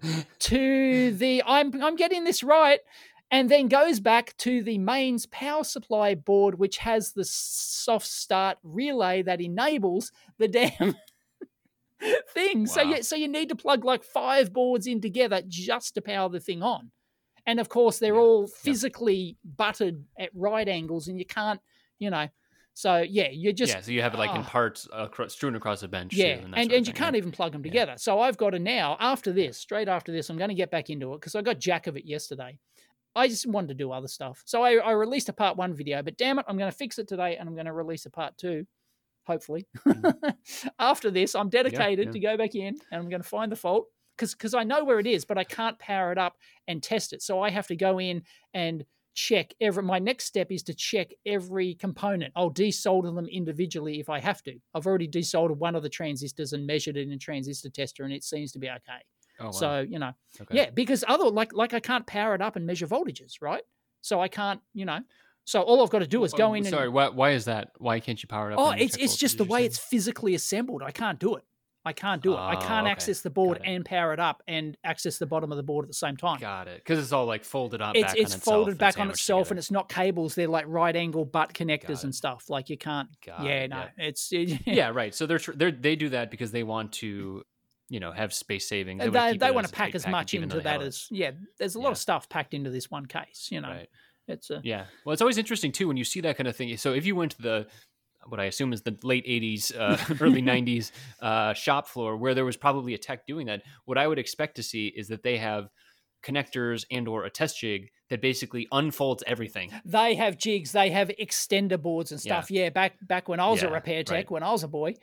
to the I'm getting this right, and then goes back to the mains power supply board, which has the soft start relay that enables the damn thing. Wow. So you need to plug like 5 boards in together just to power the thing on. And of course, they're all physically butted at right angles, and you can't, So you just so you have it like in parts strewn across a bench. Yeah, too, and you can't even plug them together. So I've got to now straight after this, I'm going to get back into it because I got jack of it yesterday. I just wanted to do other stuff. So I released a part 1 video, but damn it, I'm going to fix it today and I'm going to release a part 2, hopefully. After this, I'm dedicated to go back in and I'm going to find the fault because I know where it is, but I can't power it up and test it. So I have to go in and check my next step is to check every component. I'll desolder them individually if I have to. I've already desoldered one of the transistors and measured it in a transistor tester and it seems to be okay. Oh, wow. So, because like I can't power it up and measure voltages, right? So I can't, so all I've got to do is go in. Sorry, why is that? Why can't you power it up? Oh, it's just the way it's physically assembled. I can't do it. I can't access the board and power it up and access the bottom of the board at the same time. Got it. Because it's all like folded up. It's folded back on itself, and it's not cables. They're like right angle butt connectors and stuff. Like you can't. It's right. So they do that because they want to, have space saving. They want to pack as much into that as There's a lot of stuff packed into this one case. Right. It's Well, it's always interesting too when you see that kind of thing. So if you went to the what I assume is the late 80s, early 90s shop floor where there was probably a tech doing that, what I would expect to see is that they have connectors and or a test jig that basically unfolds everything. They have jigs, they have extender boards and stuff. Yeah, back when I was a repair tech, when I was a boy.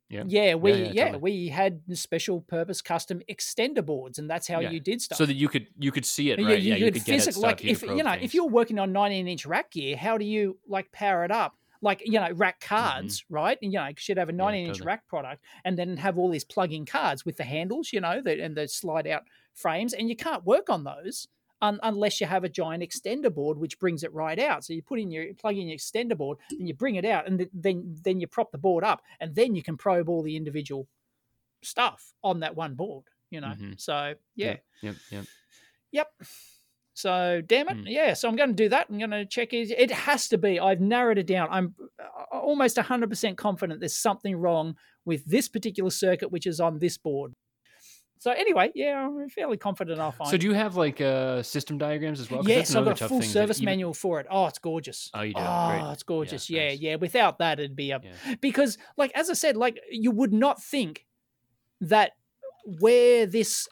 We had special purpose custom extender boards, and that's how you did stuff. So that you could see it, right? You could physically, like if you're working on 19-inch rack gear, how do you like power it up? Like, rack cards, right? And, you should have a 19-inch rack product and then have all these plug-in cards with the handles, and the slide-out frames. And you can't work on those unless you have a giant extender board, which brings it right out. So you plug in your extender board and you bring it out, and then you prop the board up, and then you can probe all the individual stuff on that one board, So, yeah. Yep. So, damn it. So I'm going to do that. I'm going to check it. It has to be. I've narrowed it down. I'm almost 100% confident there's something wrong with this particular circuit, which is on this board. So anyway, I'm fairly confident I'll find it. So do you have like system diagrams as well? Yes, I've got a full service manual for it. Oh, it's gorgeous. Oh, you do? Oh, it's gorgeous. Yeah, nice. Without that, it'd be because, like, as I said, like, you would not think that where this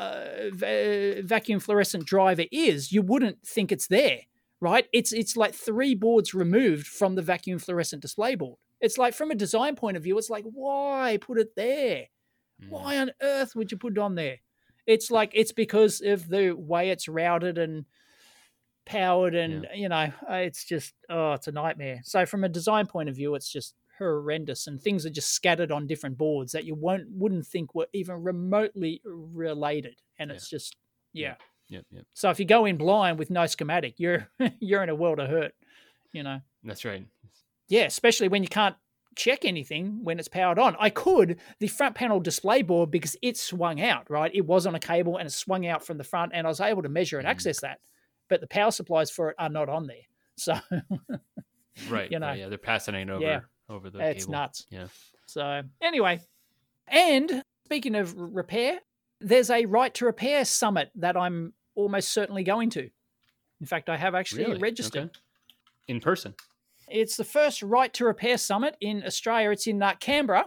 vacuum fluorescent driver is, you wouldn't think it's there, right? It's like 3 boards removed from the vacuum fluorescent display board. It's like, from a design point of view, it's like, why put it there? Why on earth would you put it on there? It's like, it's because of the way it's routed and powered, and it's just it's a nightmare. So from a design point of view, it's just horrendous, and things are just scattered on different boards that you wouldn't think were even remotely related, and it's just Yep. So if you go in blind with no schematic, you're in a world of hurt. That's right. Yeah, especially when you can't check anything when it's powered on. The front panel display board, because it swung out, right? It was on a cable and it swung out from the front, and I was able to measure and access that, but the power supplies for it are not on there. So right, they're passing it over the cable. It's nuts. Yeah. So anyway, and speaking of repair, there's a Right to Repair summit that I'm almost certainly going to. In fact, I have actually registered. Okay. In person. It's the first Right to Repair summit in Australia. It's in Canberra,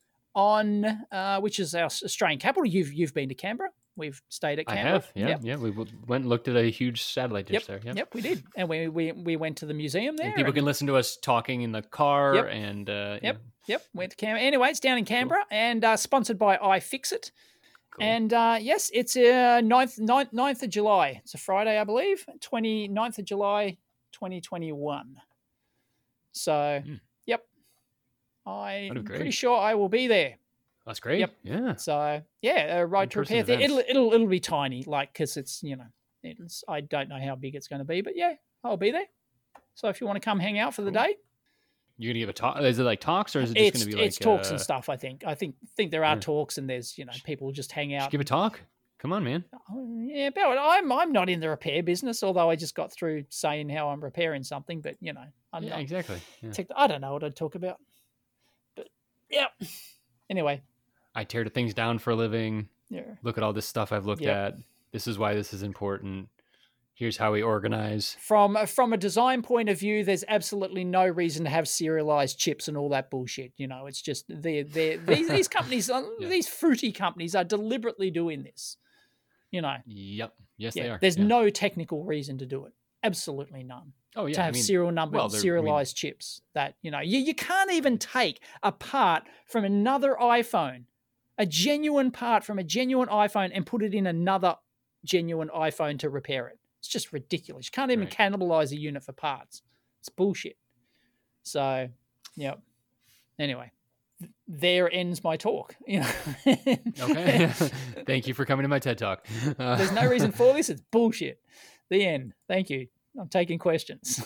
which is our Australian capital. You've been to Canberra. We've stayed at Canberra. I have, yeah. We went and looked at a huge satellite dish there. Yep, we did. And we went to the museum there. And people can listen to us talking in the car. And went to Canberra. Anyway, it's down in Canberra, and sponsored by iFixit. Cool. And yes, it's 9th of July. It's a Friday, I believe. 29th of July, 2021. So, I'm pretty sure I will be there. That's great. Yep. Yeah. So yeah, right to repair. It'll be tiny, like because it's I don't know how big it's going to be, but yeah, I'll be there. So if you want to come hang out for the day, you're gonna give a talk. Is it like talks or is it just going to be like it's talks and stuff? I think there are talks and there's people just hang out. Just give a talk. Come on, man. Yeah, but I'm not in the repair business, although I just got through saying how I'm repairing something. But I'm not exactly. Yeah. I don't know what I'd talk about. But yeah. Anyway, I tear things down for a living. Yeah. Look at all this stuff I've looked at. This is why this is important. Here's how we organize. From a design point of view, there's absolutely no reason to have serialized chips and all that bullshit. It's just these companies, these fruity companies, are deliberately doing this. Yep. Yes, they are. There's no technical reason to do it. Absolutely none. Oh yeah. To have serial number, serialized chips that you can't even take a part from another iPhone, a genuine part from a genuine iPhone, and put it in another genuine iPhone to repair it. It's just ridiculous. You can't even cannibalize a unit for parts. It's bullshit. So, anyway, there ends my talk. Okay. Thank you for coming to my TED Talk. There's no reason for this. It's bullshit. The end. Thank you. I'm taking questions.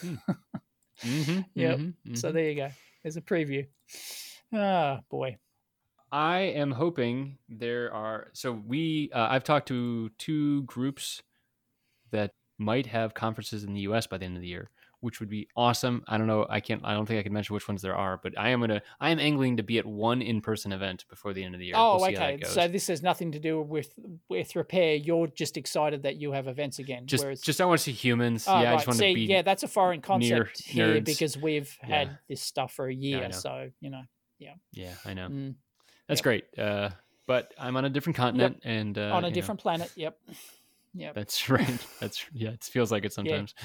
So there you go. There's a preview. Ah, boy. I am hoping there are. So I've talked to 2 groups that might have conferences in the US by the end of the year, which would be awesome. I don't know. I don't think I can mention which ones there are, but I am angling to be at one in-person event before the end of the year. Oh, we'll okay. So this has nothing to do with repair. You're just excited that you have events again. Just I want to see humans. I just want to be. That's a foreign concept here nerds. Because we've had this stuff for a year. So Yeah, I know. That's great. But I'm on a different continent and on a different planet. Yep. That's right. It feels like it sometimes.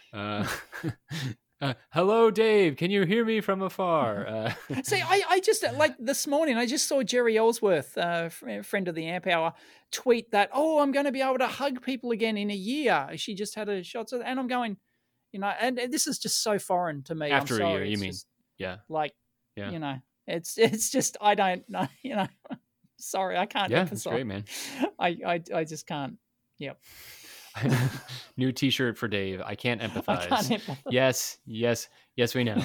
Hello, Dave. Can you hear me from afar? See, I just like this morning, I just saw Jerry Ellsworth, friend of the Amp Hour, tweet that, I'm going to be able to hug people again in a year. She just had a shot. And I'm going, and this is just so foreign to me. After a year, you mean? Just, it's just, I don't know, sorry, I can't emphasize. It's great, man. I just can't. Yep. New T-shirt for Dave. I can't empathize. I can't empathize. Yes, we know.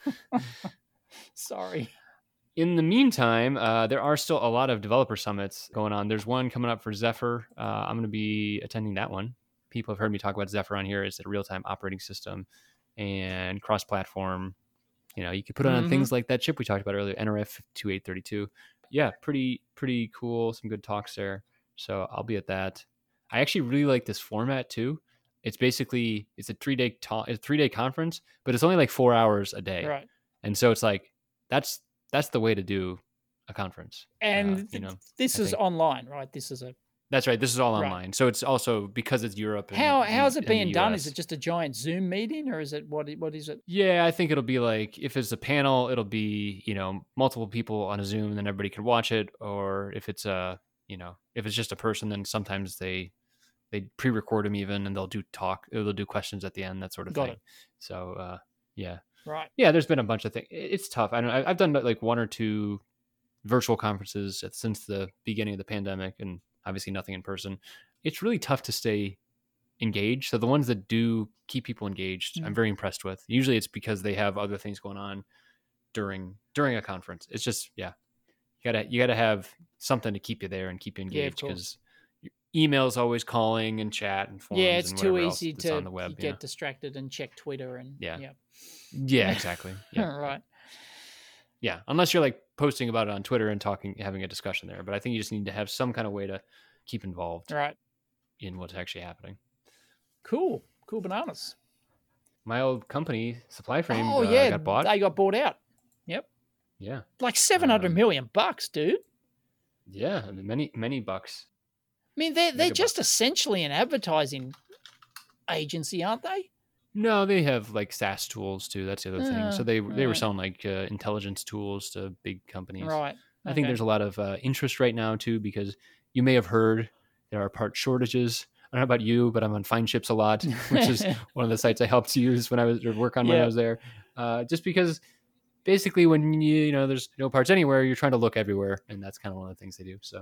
Sorry. In the meantime, there are still a lot of developer summits going on. There's one coming up for Zephyr. I'm going to be attending that one. People have heard me talk about Zephyr on here. It's a real-time operating system and cross-platform. You could put it on things like that chip we talked about earlier, NRF 2832. Yeah, pretty cool. Some good talks there. So I'll be at that. I actually really like this format too. It's a 3-day conference, but it's only like 4 hours a day. Right. And so it's like, that's the way to do a conference. And this is online, right? That's right. This is all online. Right. So it's also because it's Europe. How's it being done? Is it just a giant Zoom meeting or is it, what is it? Yeah, I think it'll be like, if it's a panel, it'll be, multiple people on a Zoom and then everybody can watch it. Or if it's if it's just a person, then sometimes they pre-record them even, and they'll do questions at the end, that sort of thing. So, yeah. Right. Yeah, there's been a bunch of things. It's tough. I've done like 1 or 2 virtual conferences since the beginning of the pandemic, and obviously nothing in person. It's really tough to stay engaged. So the ones that do keep people engaged, I'm very impressed with. Usually it's because they have other things going on during a conference. It's just, you gotta have something to keep you there and keep you engaged, because email is always calling and chat and forums. Yeah, it's and too easy to on the web, get distracted and check Twitter and yeah, exactly. Yeah. Right. Yeah, unless you're like posting about it on Twitter and having a discussion there. But I think you just need to have some kind of way to keep involved in what's actually happening. Cool bananas. My old company, SupplyFrame, got bought. They got bought out. Yep. Yeah. Like $700 million, dude. Yeah, many bucks. I mean, they're just essentially an advertising agency, aren't they? No, they have like SaaS tools too. That's the other thing. So they were selling like intelligence tools to big companies. Right. I think there's a lot of interest right now too, because you may have heard there are part shortages. I don't know about you, but I'm on FindShips a lot, which is one of the sites I helped use when I was there. Just because basically when there's no parts anywhere, you're trying to look everywhere, and that's kind of one of the things they do. So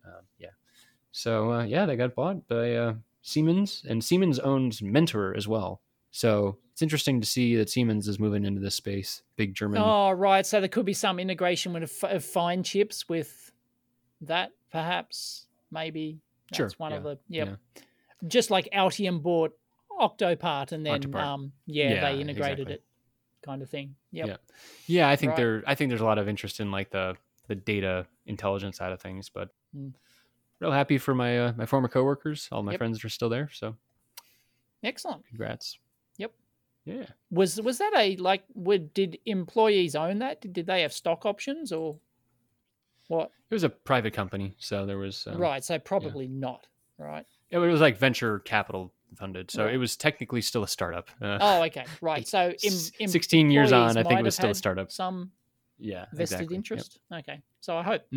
they got bought by Siemens, and Siemens owns Mentor as well. So it's interesting to see that Siemens is moving into this space. Big German. Oh, right. So there could be some integration of fine chips with that, perhaps. Maybe that's one of the Just like Altium bought Octopart, and then they integrated it, kind of thing. Yep. Yeah. I think I think there's a lot of interest in like the data intelligence side of things, but real happy for my my former coworkers. All my friends are still there, so excellent. Congrats. Yep. Yeah. Was that did employees own that? Did they have stock options or what? It was a private company, so there was right. So probably not. Right. It was like venture capital funded, so it was technically still a startup. Okay, right. So 16 years on, I think it was still a startup. Some vested interest. Yep. Okay, so I hope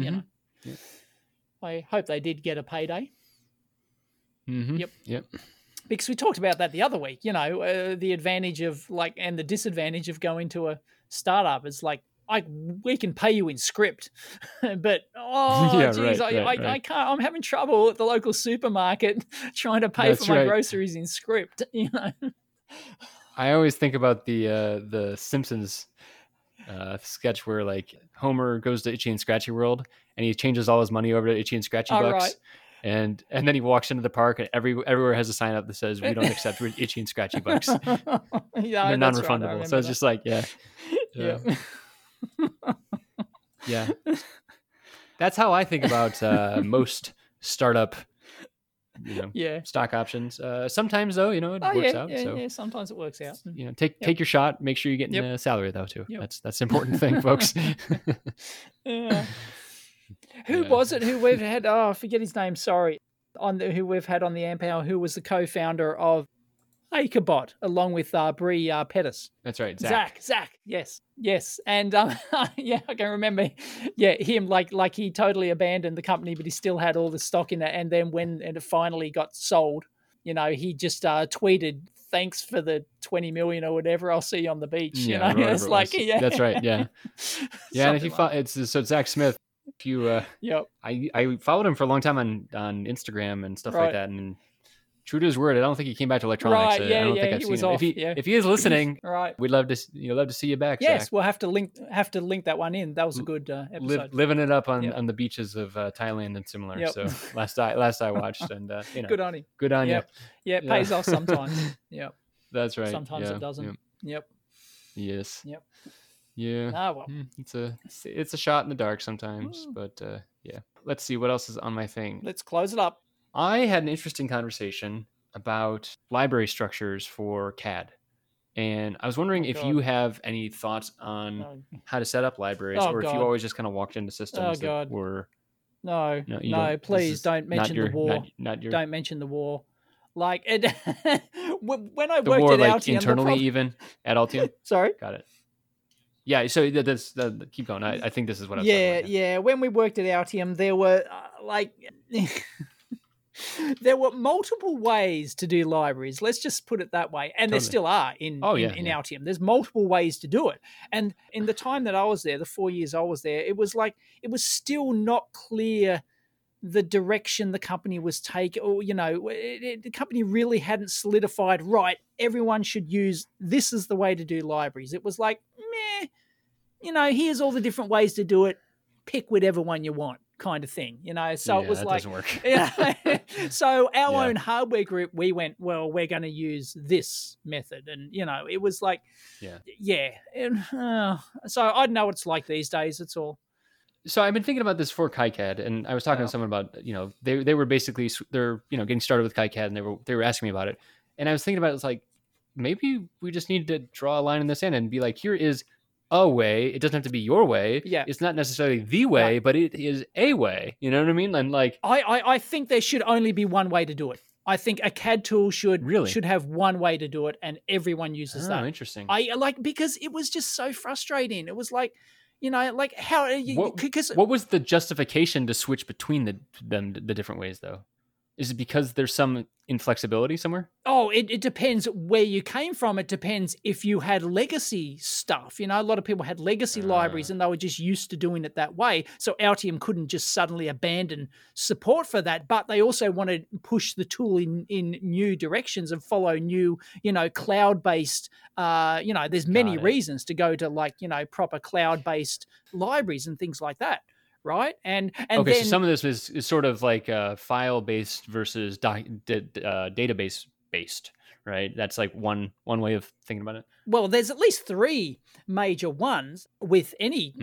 I hope they did get a payday. Mm-hmm. Yep. Because we talked about that the other week. The advantage of and the disadvantage of going to a startup is we can pay you in script, but I can't. I'm having trouble at the local supermarket trying to pay for my groceries in script. I always think about the Simpsons sketch where Homer goes to Itchy and Scratchy World and he changes all his money over to Itchy and Scratchy Bucks. Right. And then he walks into the park and everywhere has a sign up that says we don't accept Itchy and Scratchy Bucks. They're non-refundable. Right. So it's just yeah. That's how I think about most startup stock options. Sometimes though, it works out. Yeah, sometimes it works out. Take your shot. Make sure you're getting a salary though too. Yep. That's an important thing, folks. Who was it who we've had? Oh, I forget his name. Sorry. Who we've had on the Amp Hour, who was the co-founder of Acrebot, along with Brie Pettis. That's right, Zach. Yes, and I can remember. Yeah, him like he totally abandoned the company, but he still had all the stock in it. And then when it finally got sold, he just tweeted, "Thanks for the 20 million or whatever. I'll see you on the beach." It's that's right. Yeah, yeah. And if you so Zach Smith. If you, I followed him for a long time on Instagram and stuff like that, and true to his word, I don't think he came back to electronics. Right, I don't think I've seen him. If he is listening, we'd love to see you back. Yes, Zach. We'll have to link that one in. That was a good episode. Living it up on the beaches of Thailand and similar. Yep. So last I watched, and good on you. Good on you. Yeah, it pays off sometimes. Yep. That's right. Sometimes it doesn't. Yep. Yes. Yep. Yeah. Well. It's a shot in the dark sometimes, but Let's see what else is on my thing. Let's close it up. I had an interesting conversation about library structures for CAD. And I was wondering if you have any thoughts on how to set up libraries, or if you always just kind of walked into systems that were No, please don't mention the war. Don't mention the war. When I worked at Altium, internally even at Altium. Sorry, got it. Yeah, so keep going. I think this is what I was talking about. Yeah. When we worked at Altium, there were there were multiple ways to do libraries. Let's just put it that way. And there still are in Altium. There's multiple ways to do it. And in the time that I was there, the 4 years I was there, it was still not clear the direction the company was taking, or, the company really hadn't solidified, right, everyone should use, this is the way to do libraries. It was like, meh, here's all the different ways to do it. Pick whatever one you want, kind of thing, So it was that doesn't work. So our own hardware group, we went, well, we're going to use this method. And, it was like, so I don't know what it's like these days. It's all. So I've been thinking about this for KiCad, and I was talking to someone about, they were basically, they're, getting started with KiCad, and they were asking me about it. And I was thinking about it, it's like, maybe we just need to draw a line in the sand and be like, here is a way. It doesn't have to be your way. Yeah. It's not necessarily the way, but it is a way. You know what I mean? And I think there should only be one way to do it. I think a CAD tool should have one way to do it, and everyone uses that. Oh, interesting. Because it was just so frustrating. It was like, how? What was the justification to switch between the different ways, though? Is it because there's some inflexibility somewhere? Oh, it depends where you came from. It depends if you had legacy stuff. You know, a lot of people had legacy libraries and they were just used to doing it that way. So Altium couldn't just suddenly abandon support for that. But they also want to push the tool in new directions and follow new, cloud-based, there's many reasons to go to like, proper cloud-based libraries and things like that. Right. And okay, then, so some of this is sort of like file based versus database based, right? That's like one way of thinking about it. Well, there's at least three major ones with any.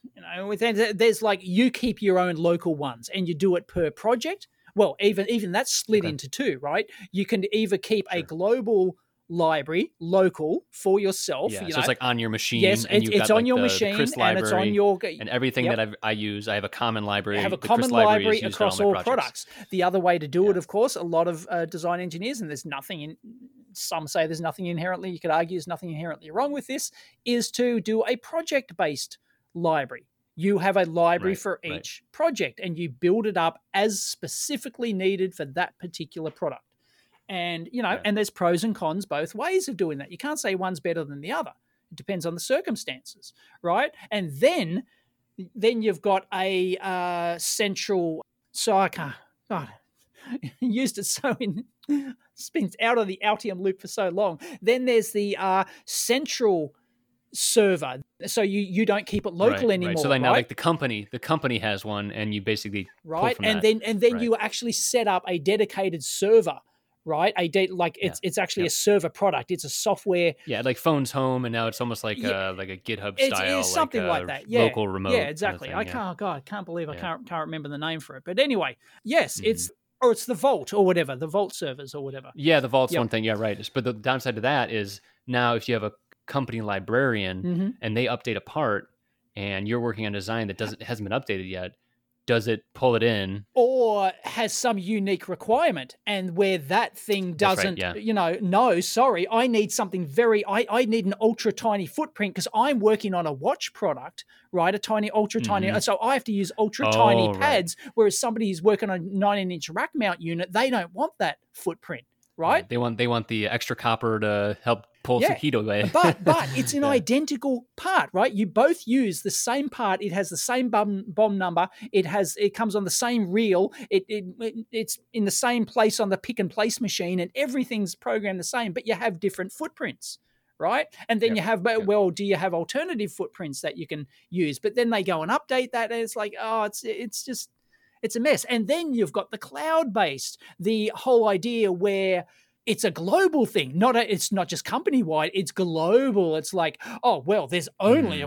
There's like you keep your own local ones and you do it per project. Well, even that's split into two, right? You can either keep a global library local for yourself. So it's like on your machine. Yes, and it's on your machine, and it's on your and everything that I use. I have a common library. I have a common library across all products. The other way to do it, of course, a lot of design engineers, and there's nothing in. Some say there's nothing inherently. You could argue there's nothing inherently wrong with this. Is to do a project-based library. You have a library for each project, and you build it up as specifically needed for that particular product. And, and there's pros and cons both ways of doing that. You can't say one's better than the other. It depends on the circumstances, right? And then you've got a central, so I can't, God, used it so it's been out of the Altium loop for so long. Then there's the central server. So you don't keep it local anymore. Right. So now like the company has one and you basically pull from and that. then you actually set up a dedicated server. Right, it's actually a server product. It's a software. Yeah, like Phones Home, and now it's almost like a GitHub style, it's something like that. Yeah, local remote. Yeah, exactly. Kind of I can't believe I can't remember the name for it. But anyway, yes, it's the Vault or whatever, the Vault servers or whatever. Yeah, the Vault's one thing. Yeah, right. But the downside to that is now if you have a company librarian and they update a part, and you're working on design that hasn't been updated yet. Does it pull it in, or has some unique requirement, and where that thing doesn't, no, sorry, I need something I need an ultra tiny footprint because I'm working on a watch product, right? A tiny, ultra tiny, so I have to use ultra tiny pads. Whereas somebody who's working on a 19-inch rack mount unit, they don't want that footprint, right? They want the extra copper to help pull some heat away. but it's an identical part, right? You both use the same part. It has the same bomb number. It comes on the same reel. It's in the same place on the pick and place machine, and everything's programmed the same. But you have different footprints, right? And then you have do you have alternative footprints that you can use? But then they go and update that, and it's like, it's a mess. And then you've got the cloud-based, the whole idea where it's a global thing. It's not just company-wide, it's global. It's like, there's only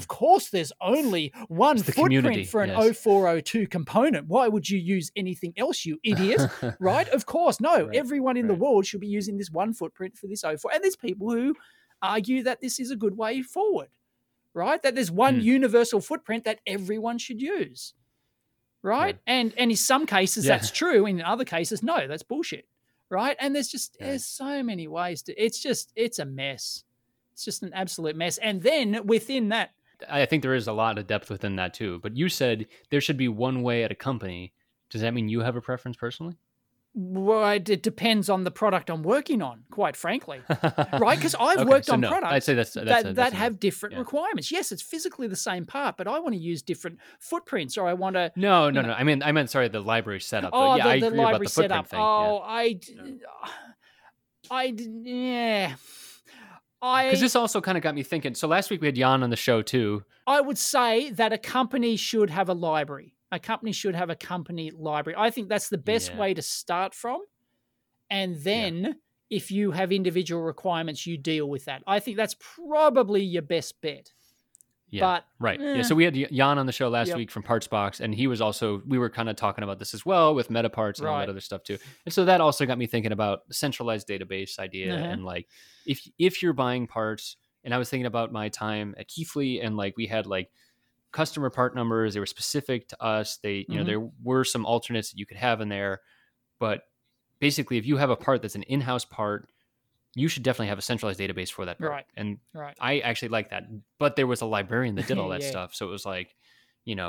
one footprint for an 0402 component. Why would you use anything else, you idiot? Right? Of course, no. Everyone in the world should be using this one footprint for this 04. And there's people who argue that this is a good way forward, right? That there's one universal footprint that everyone should use. Right. And in some cases that's true. In other cases, no, that's bullshit. Right. And there's so many ways it's a mess. It's just an absolute mess. And then within that, I think there is a lot of depth within that too. But you said there should be one way at a company. Does that mean you have a preference personally? Well, it depends on the product I'm working on, quite frankly, right? Because I've worked on products I'd say that have different requirements. Yes, it's physically the same part, but I want to use different footprints, or I want to. No. I meant the library setup. Oh, I the agree library about the setup. Thing. Because this also kind of got me thinking. So last week we had Jan on the show too. I would say that a company should have a library. A company should have a company library. I think that's the best way to start from. And then if you have individual requirements, you deal with that. I think that's probably your best bet. Yeah, but, so we had Jan on the show last week from PartsBox, and he was also, we were kind of talking about this as well with MetaParts and all that other stuff too. And so that also got me thinking about the centralized database idea. And like, if you're buying parts, and I was thinking about my time at Keithley, and like we had like customer part numbers, they were specific to us. They, you know, there were some alternates that you could have in there, but basically if you have a part that's an in-house part, you should definitely have a centralized database for that part. Right. And I actually like that, but there was a librarian that did all that stuff. So it was like, you know,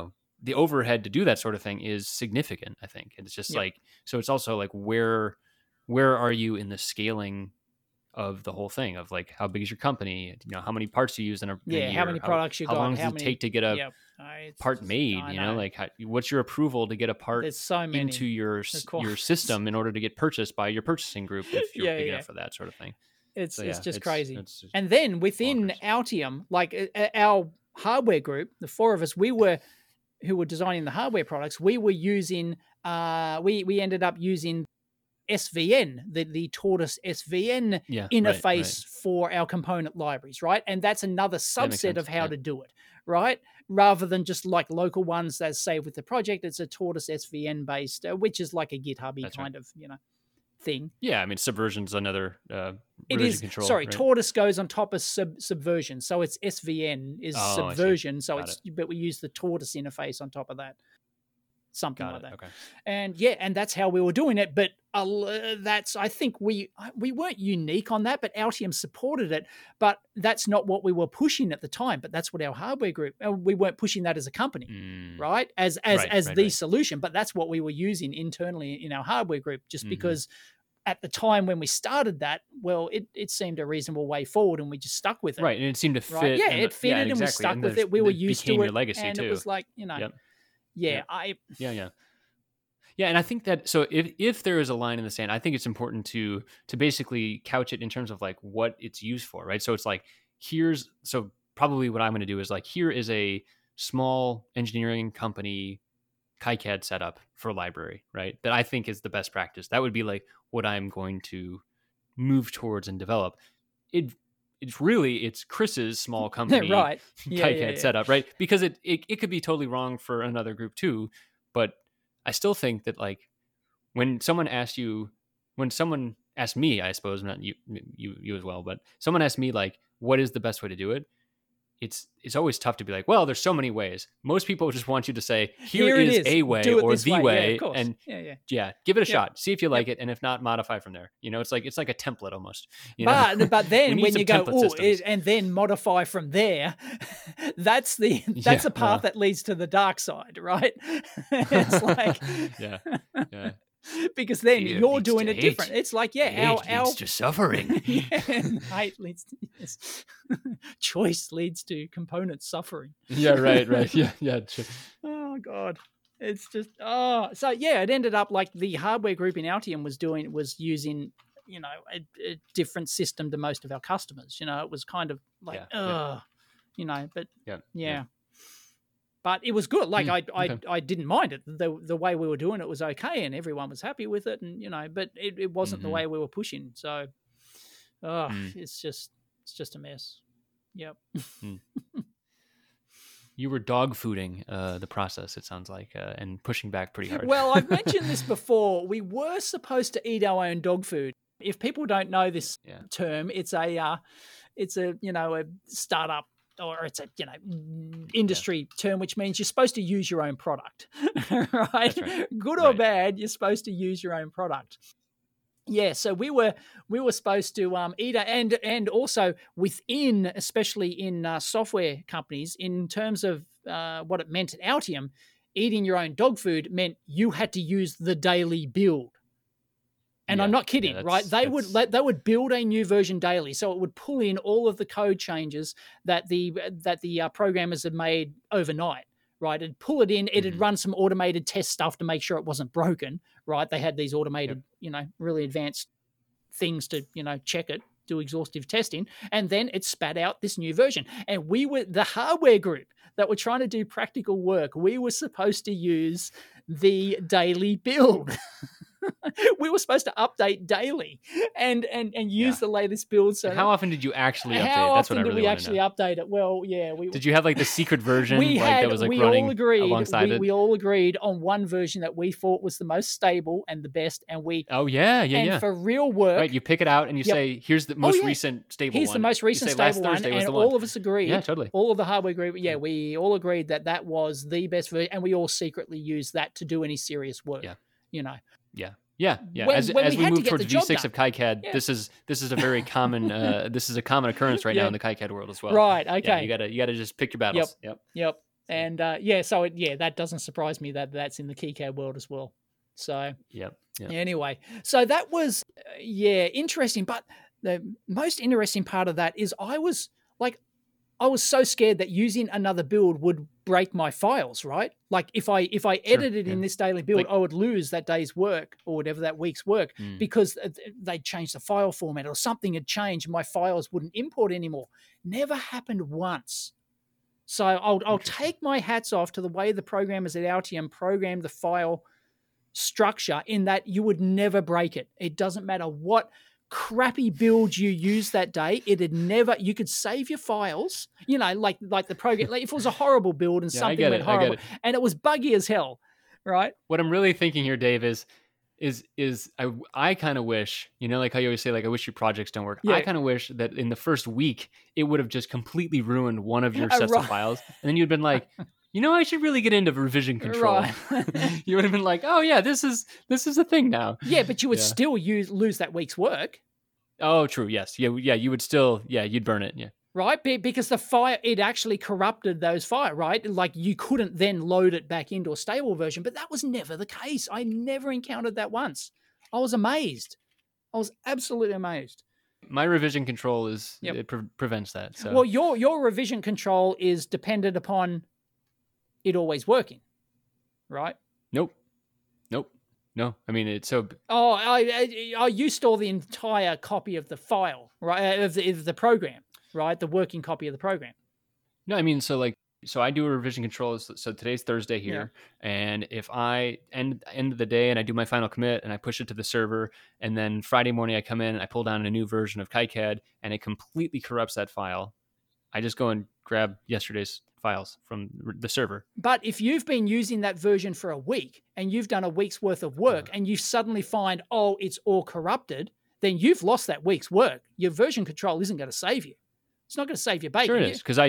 the overhead to do that sort of thing is significant, I think. And it's just like, so it's also like, where are you in the scaling of the whole thing, of like, how big is your company? You know, how many parts you use in a year? How many products you got? How long does it take to get a part made? You know, like what's your approval to get a part into your system in order to get purchased by your purchasing group if you're big enough for that sort of thing. It's just crazy. And then within Altium, like our hardware group, the four of us, who were designing the hardware products, we were using, we ended up using SVN, the Tortoise SVN interface for our component libraries, right? And that's another subset of how to do it, right? Rather than just like local ones that say with the project, it's a Tortoise SVN based, which is like a GitHub-y kind of, thing. Yeah, I mean, Subversion's another version control. Sorry, right? Tortoise goes on top of Subversion, so it's SVN is Subversion. So but we use the Tortoise interface on top of that. Something like that. Okay. And that's how we were doing it. But I think we weren't unique on that, but Altium supported it. But that's not what we were pushing at the time. But that's what our hardware group, we weren't pushing that as a company, right? As the solution. But that's what we were using internally in our hardware group, just because at the time when we started that, well, it seemed a reasonable way forward, and we just stuck with it. Right, and it seemed to fit. Right? Yeah, it fitted, and we stuck with it. We were used to it, your legacy and too. it was like, Yeah, and I think that, so if there is a line in the sand, I think it's important to basically couch it in terms of like what it's used for, right? So it's like, so probably what I'm going to do is like, here is a small engineering company KiCad setup for a library, right? That I think is the best practice. That would be like what I'm going to move towards and develop. It's Chris's small company right. KiCad setup, right? Because it could be totally wrong for another group too, but I still think that like when someone asks me, I suppose, not you as well, but someone asks me like, what is the best way to do it? It's always tough to be like, well, there's so many ways. Most people just want you to say, here is a way or the way, and give it a shot. See if you like it, and if not, modify from there. It's like a template almost. But then when you go, and then modify from there, that's the path that leads to the dark side, right? It's like because then you're doing it different. It's like hate leads to suffering. Hate leads to choice leads to component suffering. Right. Yeah. Sure. Oh God, it's just it ended up like the hardware group in Altium was using a different system to most of our customers. It was kind of like but yeah. But it was good. Like I didn't mind it. The way we were doing it was okay, and everyone was happy with it. And but it wasn't the way we were pushing. So, it's just a mess. Yep. You were dog fooding the process, it sounds like, and pushing back pretty hard. Well, I've mentioned this before. We were supposed to eat our own dog food. If people don't know this term, it's a startup. Or it's a industry term, which means you're supposed to use your own product, right? That's right. Good or bad, you're supposed to use your own product. Yeah, so we were supposed to eat it, and also within, especially in software companies, in terms of what it meant at Altium, eating your own dog food meant you had to use the daily build. And I'm not kidding, right? They would build a new version daily, so it would pull in all of the code changes that the programmers had made overnight, right? It'd pull it in, it'd run some automated test stuff to make sure it wasn't broken, right? They had these automated, really advanced things to, check it, do exhaustive testing, and then it spat out this new version. And we were the hardware group that were trying to do practical work. We were supposed to use the daily build. We were supposed to update daily and use the latest build. So how often did you actually update? How That's often what I really did we actually update it? Well, did you have like the secret version that was like we running all agreed, alongside it? We all agreed on one version that we thought was the most stable and the best, and we. Oh yeah. For real work, right? You pick it out and you say, "Here's the most recent stable Here's one." the most recent stable one, and all of us agreed. Yeah, totally. All of the hardware group, we all agreed that was the best version, and we all secretly used that to do any serious work. Yeah. As we move towards V6 of KiCad, this is a very common this is a common occurrence right now in the KiCad world as well. Right. Okay. Yeah, you gotta just pick your battles. Yep. And that doesn't surprise me that that's in the KiCad world as well. So yep. Anyway, so that was interesting. But the most interesting part of that is I was so scared that using another build would break my files, right? Like if I edited in this daily build, I would lose that day's work or whatever, that week's work, because they'd changed the file format or something had changed and my files wouldn't import anymore. Never happened once. So I'll take my hats off to the way the programmers at Altium programmed the file structure, in that you would never break it. It doesn't matter what crappy build you use that day, you could save your files, like the program, like if it was a horrible build and something went horrible and it was buggy as hell, right? What I'm really thinking here, Dave, is I kind of wish, like how you always say, like, I wish your projects don't work. I kind of wish that in the first week it would have just completely ruined one of your sets of files, and then you'd been like, I should really get into revision control. Right. You would have been like, oh yeah, this is a thing now. Yeah, but you would still lose that week's work. Oh, true. Yes. Yeah. You would still. Yeah, you'd burn it. Yeah. Right, because the file, it actually corrupted those files, right? Like you couldn't then load it back into a stable version, but that was never the case. I never encountered that once. I was amazed. I was absolutely amazed. My revision control it prevents that. So. Well, your revision control is dependent upon it always working, right? Nope. No, I mean, it's so... Oh, you store the entire copy of the file, right, of the program, right? The working copy of the program. No, I mean, so I do a revision control. So today's Thursday here, and if I end of the day and I do my final commit and I push it to the server, and then Friday morning I come in and I pull down a new version of KiCad and it completely corrupts that file, I just go and grab yesterday's files from the server. But if you've been using that version for a week and you've done a week's worth of work and you suddenly find, it's all corrupted, then you've lost that week's work. Your version control isn't going to save you. It's not going to save your bacon. Sure it is, because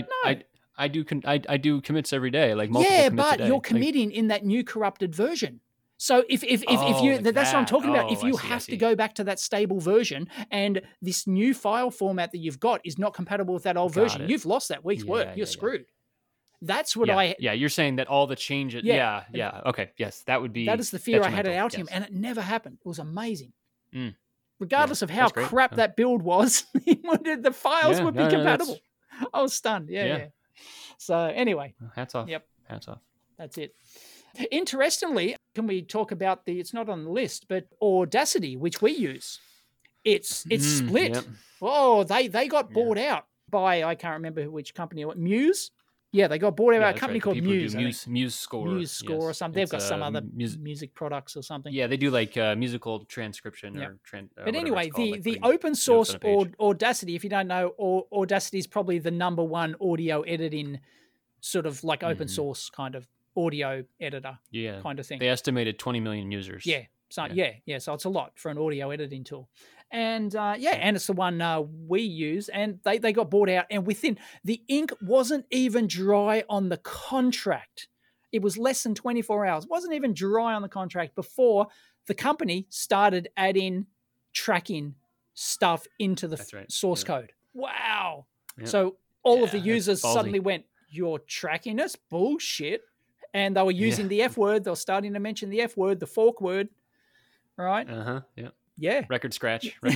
I do commits every day, like multiple commits a day. Yeah, but you're committing in that new corrupted version. So if you that's what I'm talking about. If you have to go back to that stable version and this new file format that you've got is not compatible with that old version, you've lost that week's work. You're screwed. That's what you're saying that all the changes. Yeah. Okay. Yes. That would be. That is the fear I had at Altium, and it never happened. It was amazing. Regardless of how crap that build was, the files would be compatible. I was stunned. Yeah. So anyway. Hats off. Yep. Hats off. That's it. Interestingly, can we talk about it's not on the list, but Audacity, which we use. It's split. Yep. Oh, they got bought out by, I can't remember which company, Muse? Yeah, they got bought out by a company called Muse. Muse Score. Muse Score or something. They've got some other music products or something. Yeah, they do like musical transcription or but anyway, the open source Audacity, if you don't know, Audacity is probably the number one audio editing sort of like open source kind of audio editor kind of thing. They estimated 20 million users. Yeah. So so it's a lot for an audio editing tool. And and it's the one we use, and they got bought out, and within the ink wasn't even dry on the contract. It was less than 24 hours. It wasn't even dry on the contract before the company started adding tracking stuff into the source code. Wow. Yep. So all of the users suddenly went, "You're tracking us? Bullshit." And they were using the F word. They were starting to mention the F word, the fork word. Right? Yeah. Record scratch. 20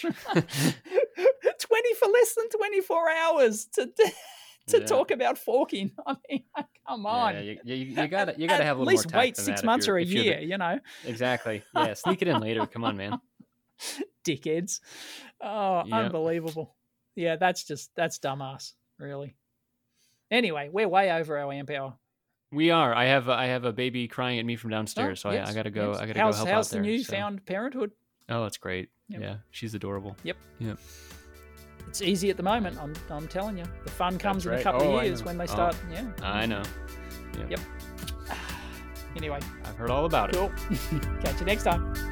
for less than 24 hours to talk about forking. I mean, come on. You gotta have a little more tact. At least wait 6 months or a year, Exactly. Yeah, sneak it in later. Come on, man. Dickheads. Oh, unbelievable. Yeah, that's dumbass, really. Anyway, we're way over our amp hour. We are. I have a baby crying at me from downstairs, so I gotta go. I gotta go help out there. How's the newfound parenthood? Oh, it's great. Yep. Yeah, she's adorable. Yep. It's easy at the moment. I'm telling you, the fun comes in a couple of years when they start. Yeah. I know. Yep. Anyway, I've heard all about it. Cool. Catch you next time.